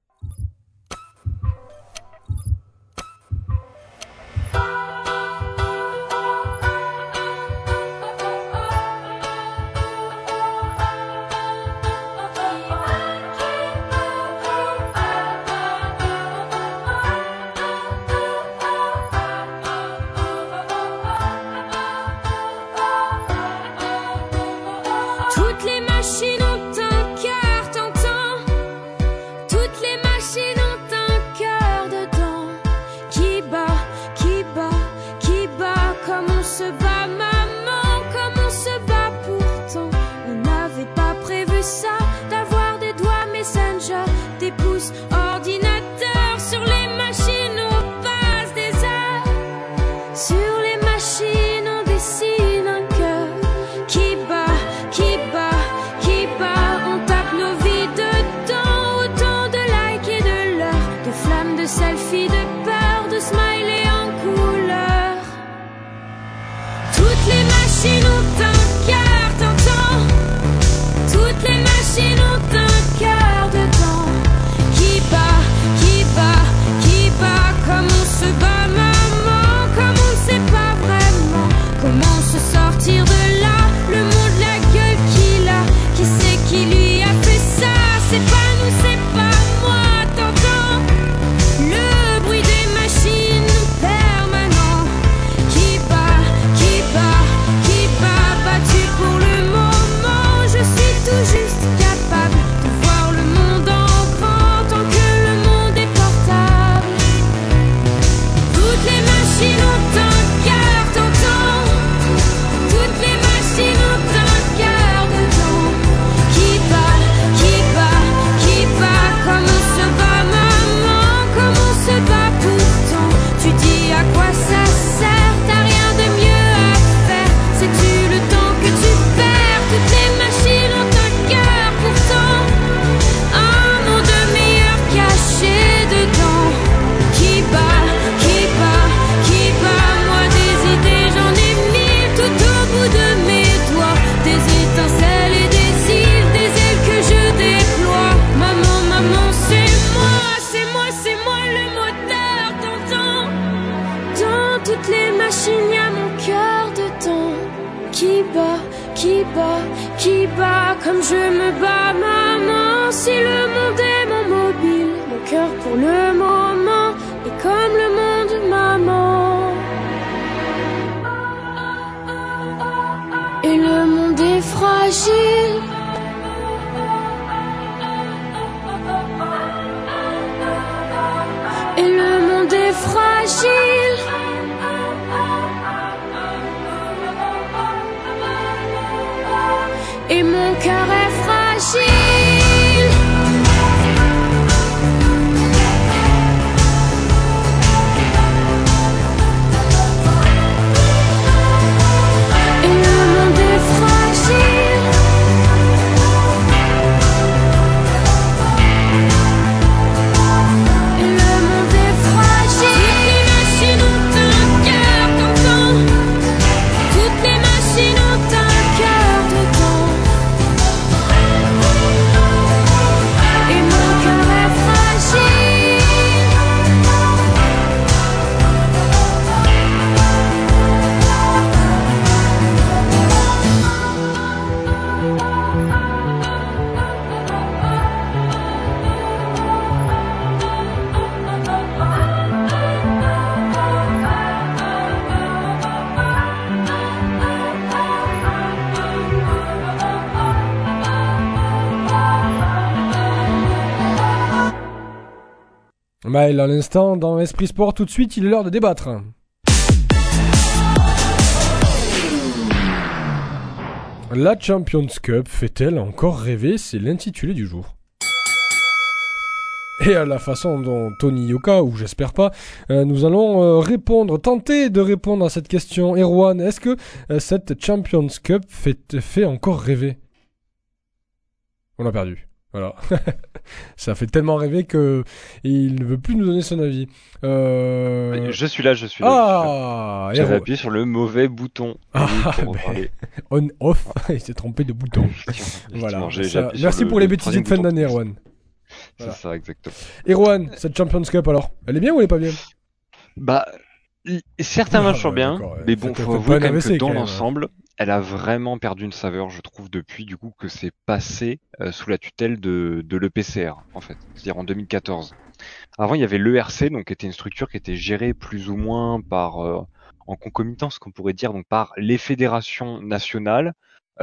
Qui bat comme je me bats, maman. Si le monde est mon mobile, mon cœur pour le moment est comme le monde, maman. Et le monde est fragile. Et le monde est fragile. Et mon cœur est fragile. Maël à l'instant dans Esprit Sport, tout de suite il est l'heure de débattre. La Champions Cup fait-elle encore rêver? C'est l'intitulé du jour. Et à la façon dont Tony Yoka, ou j'espère pas, nous allons tenter de répondre à cette question. Erwan, est-ce que cette Champions Cup fait encore rêver? On a perdu. Voilà. Ça fait tellement rêver que il ne veut plus nous donner son avis. Je suis là. Ah, j'avais appuyé sur le mauvais bouton. On off, il s'est trompé de bouton. Voilà. Merci pour les bêtises de fin d'année, Erwan. Voilà. C'est ça, exactement. Erwan, cette Champions Cup alors, elle est bien ou elle est pas bien? Bah, certains matchs sont bien, mais bon, faut avouer quand même que dans l'ensemble, elle a vraiment perdu une saveur, je trouve, depuis du coup que c'est passé sous la tutelle de l'EPCR, en fait, c'est-à-dire en 2014. Avant, il y avait l'ERC, donc qui était une structure qui était gérée plus ou moins par en concomitance, qu'on pourrait dire, donc par les fédérations nationales,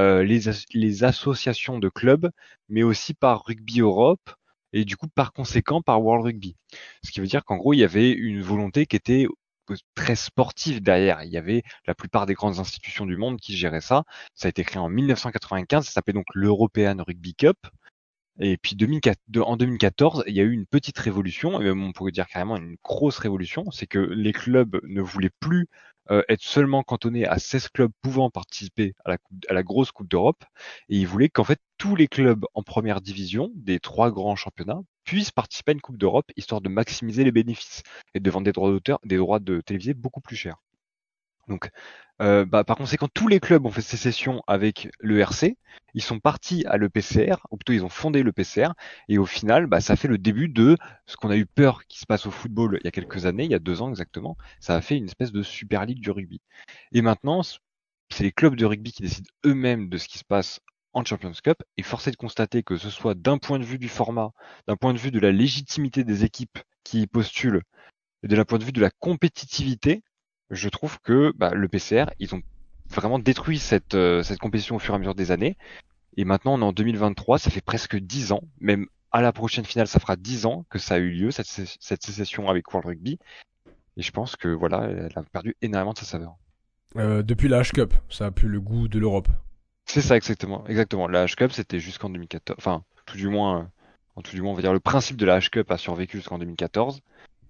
les associations de clubs, mais aussi par Rugby Europe et du coup par conséquent par World Rugby. Ce qui veut dire qu'en gros, il y avait une volonté qui était très sportive derrière. Il y avait la plupart des grandes institutions du monde qui géraient ça. Ça a été créé en 1995, ça s'appelait donc l'European Rugby Cup. Et puis en 2014, il y a eu une petite révolution, et même on pourrait dire carrément une grosse révolution, c'est que les clubs ne voulaient plus être seulement cantonnés à 16 clubs pouvant participer à la grosse Coupe d'Europe, et ils voulaient qu'en fait tous les clubs en première division des 3 grands championnats puissent participer à une Coupe d'Europe, histoire de maximiser les bénéfices et de vendre des droits d'auteur, des droits de télévisés beaucoup plus chers. Donc, par conséquent, tous les clubs ont fait sécession avec l'ERC. Ils sont partis à l'EPCR, ou plutôt ils ont fondé l'EPCR, et au final, ça fait le début de ce qu'on a eu peur qui se passe au football il y a quelques années, il y a 2 ans exactement. Ça a fait une espèce de Super League du rugby. Et maintenant, c'est les clubs de rugby qui décident eux-mêmes de ce qui se passe en Champions Cup, et force est de constater que ce soit d'un point de vue du format, d'un point de vue de la légitimité des équipes qui y postulent, et de la point de vue de la compétitivité, je trouve que le PCR, ils ont vraiment détruit cette compétition au fur et à mesure des années. Et maintenant, on est en 2023, ça fait presque 10 ans, même à la prochaine finale, ça fera 10 ans que ça a eu lieu, cette sécession avec World Rugby. Et je pense que voilà, elle a perdu énormément de sa saveur. Depuis la H-Cup, ça a plus le goût de l'Europe. C'est ça, exactement. La H-Cup, c'était jusqu'en 2014. Enfin, tout du moins, on va dire le principe de la H-Cup a survécu jusqu'en 2014.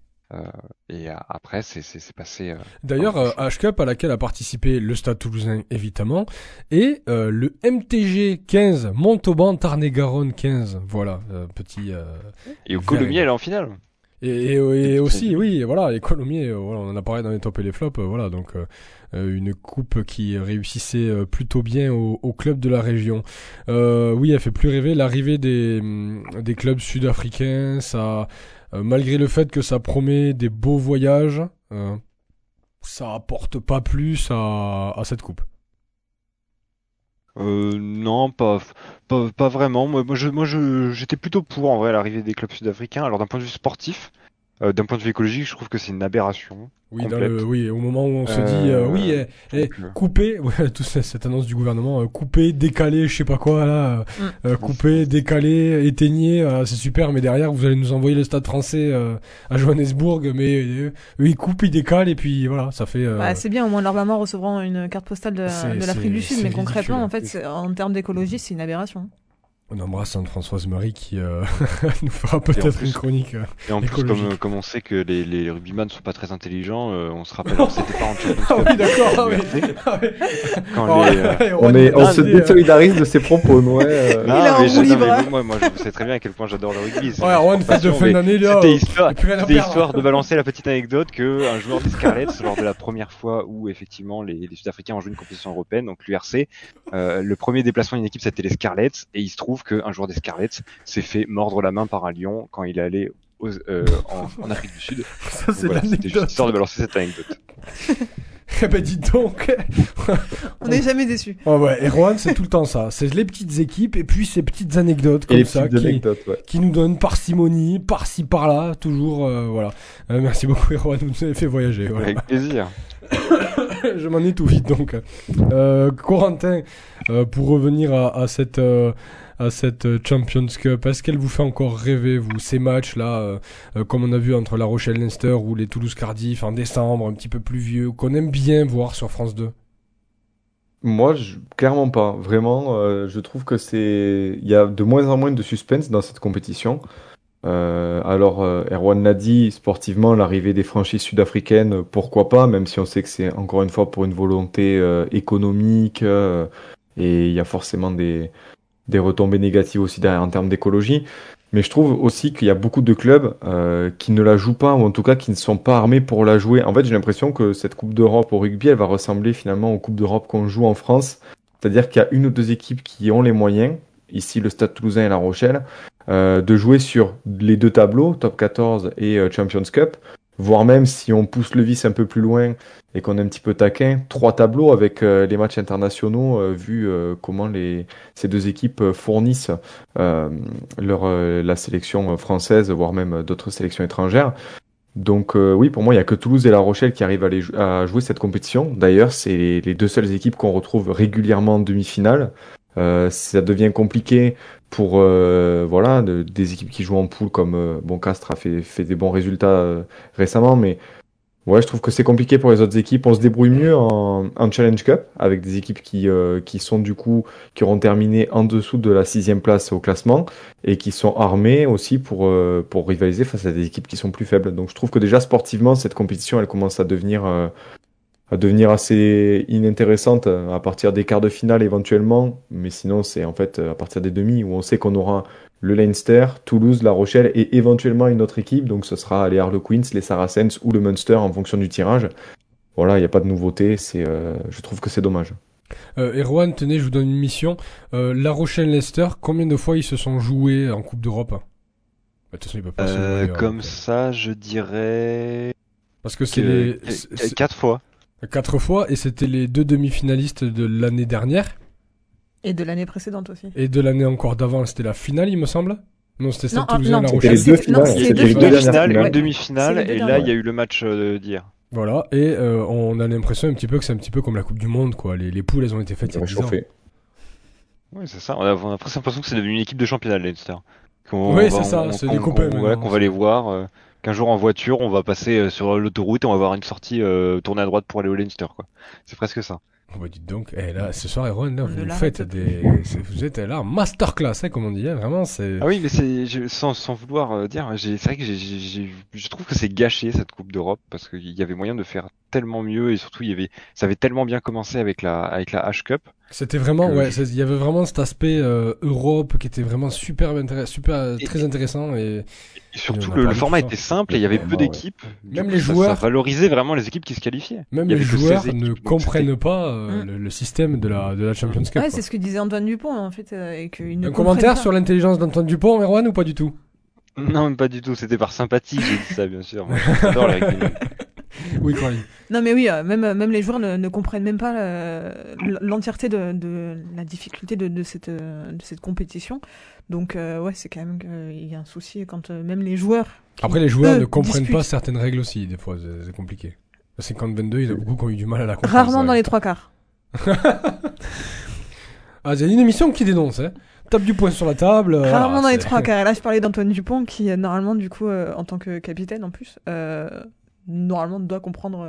Et après, c'est passé. D'ailleurs, H-Cup à laquelle a participé le Stade Toulousain évidemment et le MTG 15 Montauban Tarn-et-Garonne 15. Voilà, petit. Et au Colomiers, elle est en finale. Et aussi, oui, voilà, et Colomiers, voilà, on en a parlé dans les tops et les flops, voilà, donc une coupe qui réussissait plutôt bien au club de la région. Oui, elle fait plus rêver l'arrivée des clubs sud-africains, ça. Malgré le fait que ça promet des beaux voyages, ça apporte pas plus à cette coupe. Non, pas vraiment. Moi, j'étais plutôt pour en vrai l'arrivée des clubs sud-africains. Alors d'un point de vue sportif, D'un point de vue écologique, je trouve que c'est une aberration. Oui, complète. au moment où on se dit couper, tout cette annonce du gouvernement, couper, décaler, je sais pas quoi là, couper, décaler, éteignez, c'est super, mais derrière vous allez nous envoyer le Stade Français à Johannesburg, mais eux ils coupent, ils décalent et puis voilà, ça fait. C'est bien, au moins leurs mamans recevront une carte postale de l'Afrique du Sud, mais ridicule, concrètement, en fait, en termes d'écologie, c'est une aberration. On embrasse Anne-Françoise Marie qui nous fera peut-être une chronique. Et en plus, comme on sait que les rugbyman ne sont pas très intelligents, on se rappelle, c'était pas en Champions Cup. Ah oui, d'accord. On se désolidarise de ses propos, non moi, je sais très bien à quel point j'adore le rugby. Une fête de fin d'année, là. C'était histoire de balancer la petite anecdote qu'un joueur des Scarlets, lors de la première fois où effectivement les Sud-Africains ont joué une compétition européenne, donc l'URC, le premier déplacement d'une équipe c'était les Scarlets, et il se trouve qu'un joueur des Scarlets s'est fait mordre la main par un lion quand il est allé en Afrique du Sud. Ça, c'est voilà, c'était juste histoire de balancer cette anecdote. Eh ben dites donc. On n'est jamais déçus. Erwan, c'est tout le temps ça. C'est les petites équipes et puis ces petites anecdotes comme ça qui nous donnent parcimonie, par-ci par-là, toujours voilà. Merci beaucoup Erwan, vous nous avez fait voyager. Voilà. Avec plaisir. Je m'en ai tout vite donc. Corentin, pour revenir à cette Champions Cup, est-ce qu'elle vous fait encore rêver, vous, ces matchs-là, comme on a vu entre La Rochelle-Leinster ou les Toulouse-Cardiff en décembre, un petit peu plus vieux, qu'on aime bien voir sur France 2? Moi, clairement pas. Vraiment, je trouve que il y a de moins en moins de suspense dans cette compétition. Erwan l'a dit, sportivement, l'arrivée des franchises sud-africaines, pourquoi pas, même si on sait que c'est encore une fois pour une volonté économique, et il y a forcément des retombées négatives aussi derrière en termes d'écologie. Mais je trouve aussi qu'il y a beaucoup de clubs qui ne la jouent pas, ou en tout cas qui ne sont pas armés pour la jouer. En fait, j'ai l'impression que cette Coupe d'Europe au rugby, elle va ressembler finalement aux Coupes d'Europe qu'on joue en France. C'est-à-dire qu'il y a une ou deux équipes qui ont les moyens, ici le Stade Toulousain et La Rochelle, de jouer sur les deux tableaux, Top 14 et Champions Cup, voire même si on pousse le vice un peu plus loin et qu'on est un petit peu taquin, 3 tableaux avec les matchs internationaux, vu comment ces deux équipes fournissent la sélection française, voire même d'autres sélections étrangères. Donc oui, pour moi, il n'y a que Toulouse et La Rochelle qui arrivent à jouer cette compétition. D'ailleurs, c'est les deux seules équipes qu'on retrouve régulièrement en demi-finale. Ça devient compliqué pour des équipes qui jouent en poule comme Castres a fait des bons résultats récemment, mais ouais, je trouve que c'est compliqué pour les autres équipes. On se débrouille mieux en Challenge Cup avec des équipes qui auront terminé en dessous de la 6e place au classement et qui sont armées aussi pour rivaliser face à des équipes qui sont plus faibles. Donc je trouve que déjà sportivement cette compétition elle commence à devenir assez inintéressante à partir des quarts de finale éventuellement, mais sinon c'est en fait à partir des demi où on sait qu'on aura le Leinster, Toulouse, La Rochelle et éventuellement une autre équipe, donc ce sera les Harlequins, les Saracens ou le Munster en fonction du tirage. Voilà, il n'y a pas de nouveauté, je trouve que c'est dommage. Erwan, tenez, je vous donne une mission. La Rochelle-Leinster, combien de fois ils se sont joués en Coupe d'Europe? De toute façon, il peut pas se jouer, comme ça, je dirais... Parce que c'est 4 fois. 4 fois, et c'était les 2 demi-finalistes de l'année dernière. Et de l'année précédente aussi. Et de l'année encore d'avant, c'était la finale, il me semble. Non, c'était celle Toulousain, La Rochelle. Rochelle. C'était les deux finales, une demi-finale, et là, il y a eu le match d'hier. Voilà, et on a l'impression un petit peu que c'est un petit peu comme la Coupe du Monde, quoi. Les poules, elles ont été faites il y a 10 ans. Oui, c'est ça. On a presque l'impression que c'est devenu une équipe de championnat, Leinster. Oui, c'est ça, c'est des copains. Qu'on va les voir. Qu'un jour en voiture, on va passer sur l'autoroute et on va avoir une sortie tournée à droite pour aller au Leinster, quoi. C'est presque ça. Bah dites donc, là, ce soir, Erwan, là, vous faites vous êtes là, masterclass, comme on dit, hein, vraiment, c'est... Ah oui, mais sans vouloir dire, c'est vrai que je trouve que c'est gâché, cette Coupe d'Europe, parce qu'il y avait moyen de faire tellement mieux, et surtout, ça avait tellement bien commencé avec la H Cup. C'était vraiment, il y avait vraiment cet aspect Europe qui était vraiment très intéressant, et surtout le format était simple et il y avait peu d'équipes. Même les joueurs, ça valorisait vraiment les équipes qui se qualifiaient. Même les joueurs ne comprennent pas le système de la Champions Cup. Ouais, c'est ce que disait Antoine Dupont en fait, et qu'il ne un commentaire sur l'intelligence d'Antoine Dupont, Erwan, ou pas du tout? Non, pas du tout. C'était par sympathie que j'ai dit ça, bien sûr. Moi, j'adore les rugby. Oui, Coralie. Non mais oui, même les joueurs ne comprennent même pas l'entièreté de la difficulté de cette compétition. Donc ouais, c'est quand même qu'il y a un souci quand même les joueurs... Après, les joueurs ne comprennent pas certaines règles aussi, des fois, c'est compliqué. Le 50-22, il y en a beaucoup qui ont eu du mal à la comprendre. Rarement dans les 3/4. Ah, c'est une émission qui dénonce, hein. Tape du poing sur la table. Rarement dans les 3/4. Et là, je parlais d'Antoine Dupont qui, normalement, du coup, en tant que capitaine en plus, normalement doit comprendre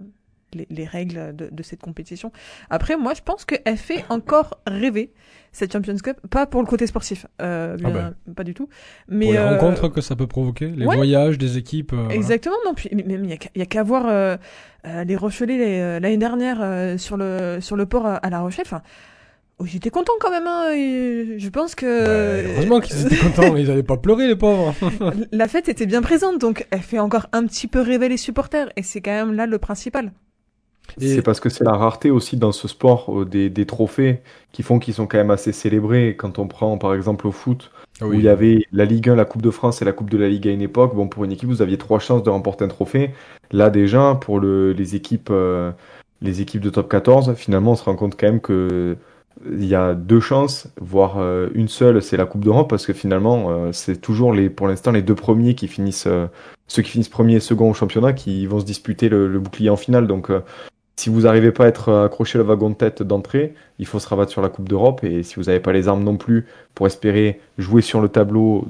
les règles de cette compétition. Après, moi, je pense qu'elle fait encore rêver cette Champions Cup. Pas pour le côté sportif, pas du tout. Mais pour les rencontres que ça peut provoquer, les voyages des équipes. Exactement, non. Puis même il y a qu'à voir les Rochelais l'année dernière sur le port à La Rochelle. Enfin, j'étais content quand même. Hein, et je pense que. Heureusement qu'ils étaient contents, ils n'allaient pas pleurer les pauvres. La fête était bien présente, donc elle fait encore un petit peu rêver les supporters, et c'est quand même là le principal. C'est parce que c'est la rareté aussi dans ce sport des trophées qui font qu'ils sont quand même assez célébrés. Quand on prend par exemple au foot, où il y avait la Ligue 1, la Coupe de France et la Coupe de la Ligue à une époque, bon, pour une équipe vous aviez 3 chances de remporter un trophée. Là déjà pour les équipes de top 14, finalement on se rend compte quand même que il y a 2 chances, voire une seule, c'est la Coupe d'Europe, parce que finalement c'est toujours pour l'instant les 2 premiers qui finissent, ceux qui finissent premier et second au championnat, qui vont se disputer le bouclier en finale. Donc si vous n'arrivez pas à être accroché le wagon de tête d'entrée, il faut se rabattre sur la Coupe d'Europe, et si vous n'avez pas les armes non plus pour espérer jouer sur le tableau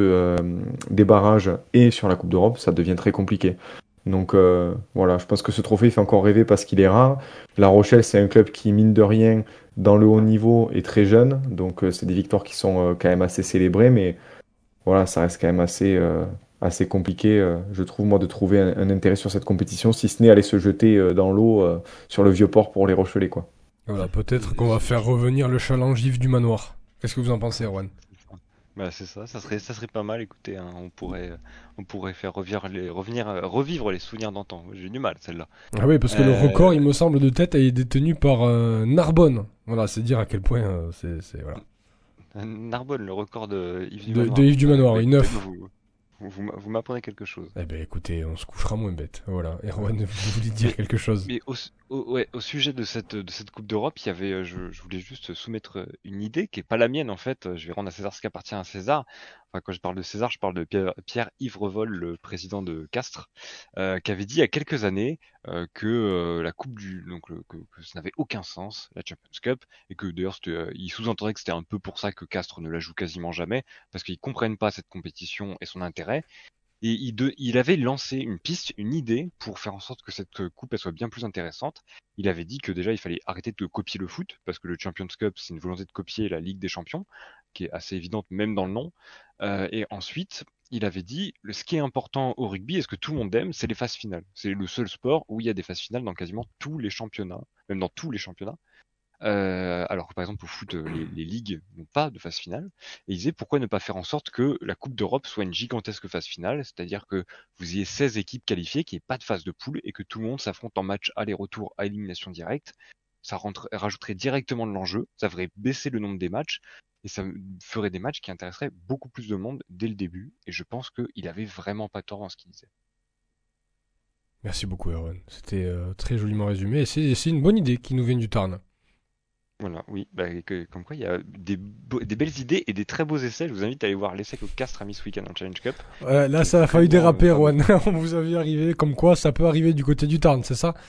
des barrages et sur la Coupe d'Europe, ça devient très compliqué. Donc voilà, je pense que ce trophée fait encore rêver parce qu'il est rare. La Rochelle, c'est un club qui, mine de rien, dans le haut niveau, est très jeune, donc c'est des victoires qui sont quand même assez célébrées, mais voilà, ça reste quand même assez compliqué, je trouve, moi, de trouver un intérêt sur cette compétition, si ce n'est aller se jeter dans l'eau sur le Vieux-Port pour les Rochelais, quoi. Voilà, peut-être qu'on va faire revenir le challenge Yves du Manoir. Qu'est-ce que vous en pensez, Erwan ? Bah c'est ça serait pas mal. Écoutez, hein, on pourrait faire revivre les souvenirs d'antan. J'ai du mal celle-là. Ah oui, parce que le record, il me semble, de tête est détenu par Narbonne. Voilà, c'est dire à quel point c'est voilà. Narbonne, le record de Yves du Manoir. De Yves du Manoir, oui, 9. Vous m'apprenez quelque chose. Eh ben écoutez, on se couchera moins bête. Voilà, Erwan, vous voulez dire quelque chose. Mais au sujet de cette Coupe d'Europe, il y avait, je voulais juste soumettre une idée qui est pas la mienne en fait. Je vais rendre à César ce qui appartient à César. Enfin, quand je parle de César, je parle de Pierre Ivrevol, le président de Castres, qui avait dit il y a quelques années que la Coupe que ça n'avait aucun sens, la Champions Cup, et que d'ailleurs il sous-entendait que c'était un peu pour ça que Castres ne la joue quasiment jamais, parce qu'ils comprennent pas cette compétition et son intérêt. Et il avait lancé une idée pour faire en sorte que cette coupe elle soit bien plus intéressante. Il avait dit que déjà il fallait arrêter de copier le foot, parce que le Champions Cup c'est une volonté de copier la Ligue des Champions, qui est assez évidente même dans le nom. Et ensuite, il avait dit, ce qui est important au rugby, et ce que tout le monde aime, c'est les phases finales. C'est le seul sport où il y a des phases finales dans quasiment tous les championnats, même dans tous les championnats. Alors que par exemple au foot, les ligues n'ont pas de phase finale. Et il disait pourquoi ne pas faire en sorte que la Coupe d'Europe soit une gigantesque phase finale, c'est-à-dire que vous ayez 16 équipes qualifiées, qu'il n'y ait pas de phase de poule et que tout le monde s'affronte en match aller-retour à élimination directe. Ça rajouterait directement de l'enjeu, ça ferait baisser le nombre des matchs et ça ferait des matchs qui intéresseraient beaucoup plus de monde dès le début. Et je pense qu'il avait vraiment pas tort dans ce qu'il disait. Merci beaucoup, Erwan. C'était très joliment résumé et c'est une bonne idée qui nous vient du Tarn. Voilà, oui, comme quoi il y a des belles idées et des très beaux essais. Je vous invite à aller voir l'essai que Castres a mis ce week-end en Challenge Cup. Là, ça a failli déraper, Erwan. Vous avez arrivé, comme quoi ça peut arriver du côté du Tarn, c'est ça?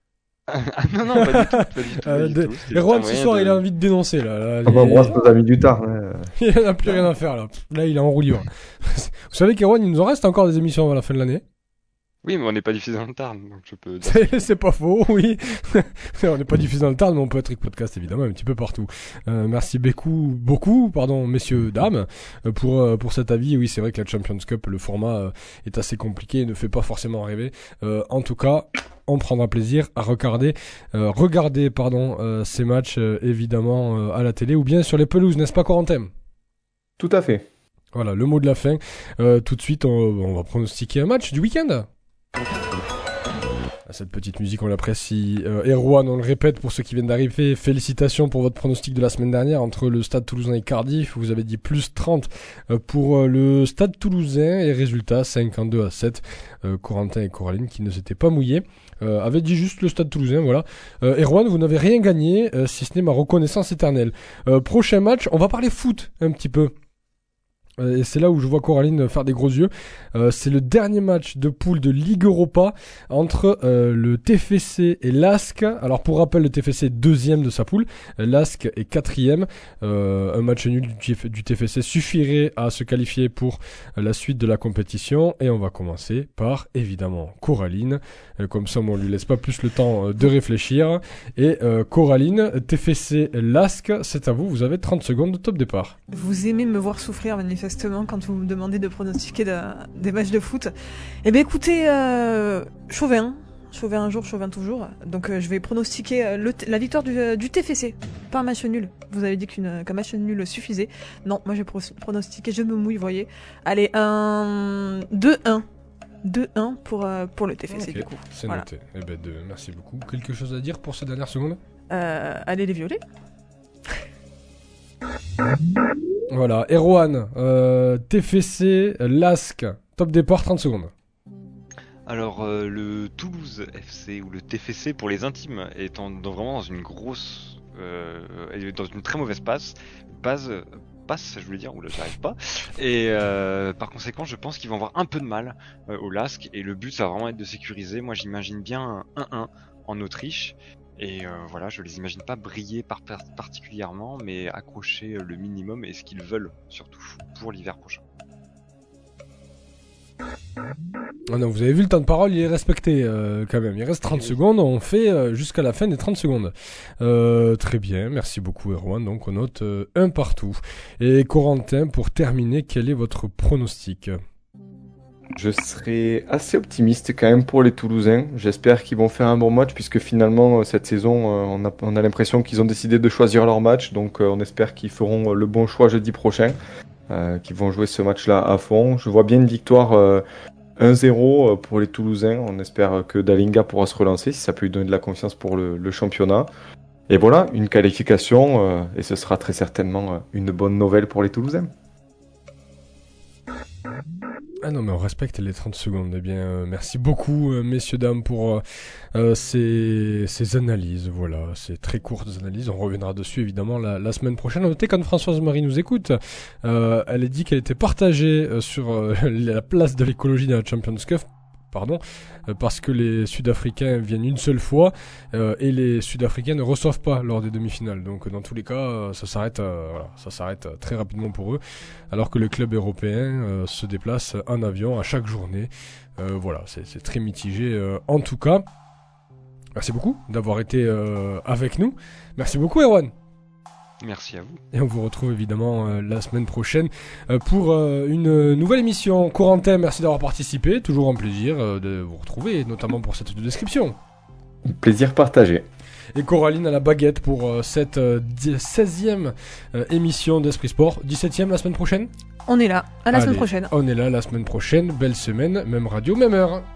Non, pas du tout. Erwan, ce soir, il a envie de dénoncer. Là, on embrasse nos amis du Tarn. Il n'a plus rien à faire, là. Là, il est en roue libre. Vous savez qu'Erwan, il nous en reste encore des émissions avant la fin de l'année. Oui, mais on n'est pas diffusé dans le Tarn, donc je peux... C'est pas faux, oui. On n'est pas diffusé dans le Tarn, mais on peut être podcast, évidemment, un petit peu partout. Merci beaucoup, messieurs, dames, pour cet avis. Oui, c'est vrai que la Champions Cup, le format est assez compliqué et ne fait pas forcément rêver. En tout cas, on prendra plaisir à regarder ces matchs, évidemment, à la télé ou bien sur les pelouses, n'est-ce pas, Corentin? Tout à fait. Voilà, le mot de la fin. Tout de suite, on va pronostiquer un match du week-end. Cette petite musique, on l'apprécie. Erwan, on le répète pour ceux qui viennent d'arriver, félicitations pour votre pronostic de la semaine dernière entre le Stade Toulousain et Cardiff. Vous avez dit plus 30 pour le Stade Toulousain et résultat 52-7. Corentin et Coraline, qui ne s'étaient pas mouillés, avaient dit juste le Stade Toulousain, voilà. Erwan, vous n'avez rien gagné, si ce n'est ma reconnaissance éternelle. Prochain match, on va parler foot un petit peu. Et c'est là où je vois Coraline faire des gros yeux. C'est le dernier match de poule de Ligue Europa entre le TFC et l'ASC. Alors pour rappel, le TFC est deuxième de sa poule, l'ASC est quatrième. Un match nul du TFC suffirait à se qualifier pour la suite de la compétition. Et on va commencer par évidemment Coraline. Comme ça, on lui laisse pas plus le temps de réfléchir. Et Coraline, TFC, l'ASC, c'est à vous. Vous avez 30 secondes de top départ. Vous aimez me voir souffrir manifestement quand vous me demandez de pronostiquer des matchs de foot. Eh bien écoutez, chauvin un jour, chauvin toujours. Donc je vais pronostiquer la victoire du TFC. Pas un match nul. Vous avez dit qu'un match nul suffisait. Non, moi j'ai pronostiqué, je me mouille, vous voyez. Allez, 2-1. 2-1 pour le TFC, okay, du coup. C'est noté. Eh ben, merci beaucoup. Quelque chose à dire pour ces dernières secondes ? Allez les violets. Voilà, Erwan, TFC, LASK, top départ, 30 secondes. Alors, le Toulouse FC, ou le TFC pour les intimes, est vraiment dans une grosse... dans une très mauvaise passe, je voulais dire, oula, j'arrive pas. Et par conséquent, je pense qu'ils vont avoir un peu de mal au LASK, et le but, ça va vraiment être de sécuriser. Moi, j'imagine bien un 1-1 en Autriche. Et voilà, je les imagine pas briller particulièrement, mais accrocher le minimum et ce qu'ils veulent, surtout pour l'hiver prochain. Ah non, vous avez vu, le temps de parole, il est respecté quand même. Il reste 30 secondes, on fait jusqu'à la fin des 30 secondes. Très bien, merci beaucoup Erwan. Donc on note un partout. Et Corentin, pour terminer, quel est votre pronostic ? Je serai assez optimiste quand même pour les Toulousains. J'espère qu'ils vont faire un bon match puisque finalement cette saison on a l'impression qu'ils ont décidé de choisir leur match. Donc on espère qu'ils feront le bon choix jeudi prochain, qu'ils vont jouer ce match-là à fond. Je vois bien une victoire 1-0 pour les Toulousains. On espère que Dalinga pourra se relancer si ça peut lui donner de la confiance pour le championnat. Et voilà, une qualification et ce sera très certainement une bonne nouvelle pour les Toulousains. Ah non, mais on respecte les 30 secondes. Eh bien, merci beaucoup, messieurs, dames, pour ces analyses. Voilà, ces très courtes analyses. On reviendra dessus, évidemment, la semaine prochaine. Notez, quand Françoise Marie nous écoute, elle a dit qu'elle était partagée sur la place de l'écologie dans la Champions Cup. Parce que les Sud-Africains viennent une seule fois et les Sud-Africains ne reçoivent pas lors des demi-finales. Donc dans tous les cas, ça s'arrête très rapidement pour eux, alors que le club européen se déplace en avion à chaque journée. Voilà, c'est très mitigé en tout cas. Merci beaucoup d'avoir été avec nous. Merci beaucoup Erwan. Merci à vous. Et on vous retrouve évidemment la semaine prochaine pour une nouvelle émission. Corentin, merci d'avoir participé. Toujours un plaisir de vous retrouver, notamment pour cette description. Plaisir partagé. Et Coraline à la baguette pour cette 16e émission d'Esprit Sport. 17e la semaine prochaine ? On est là, à la semaine prochaine. On est là la semaine prochaine. Belle semaine, même radio, même heure.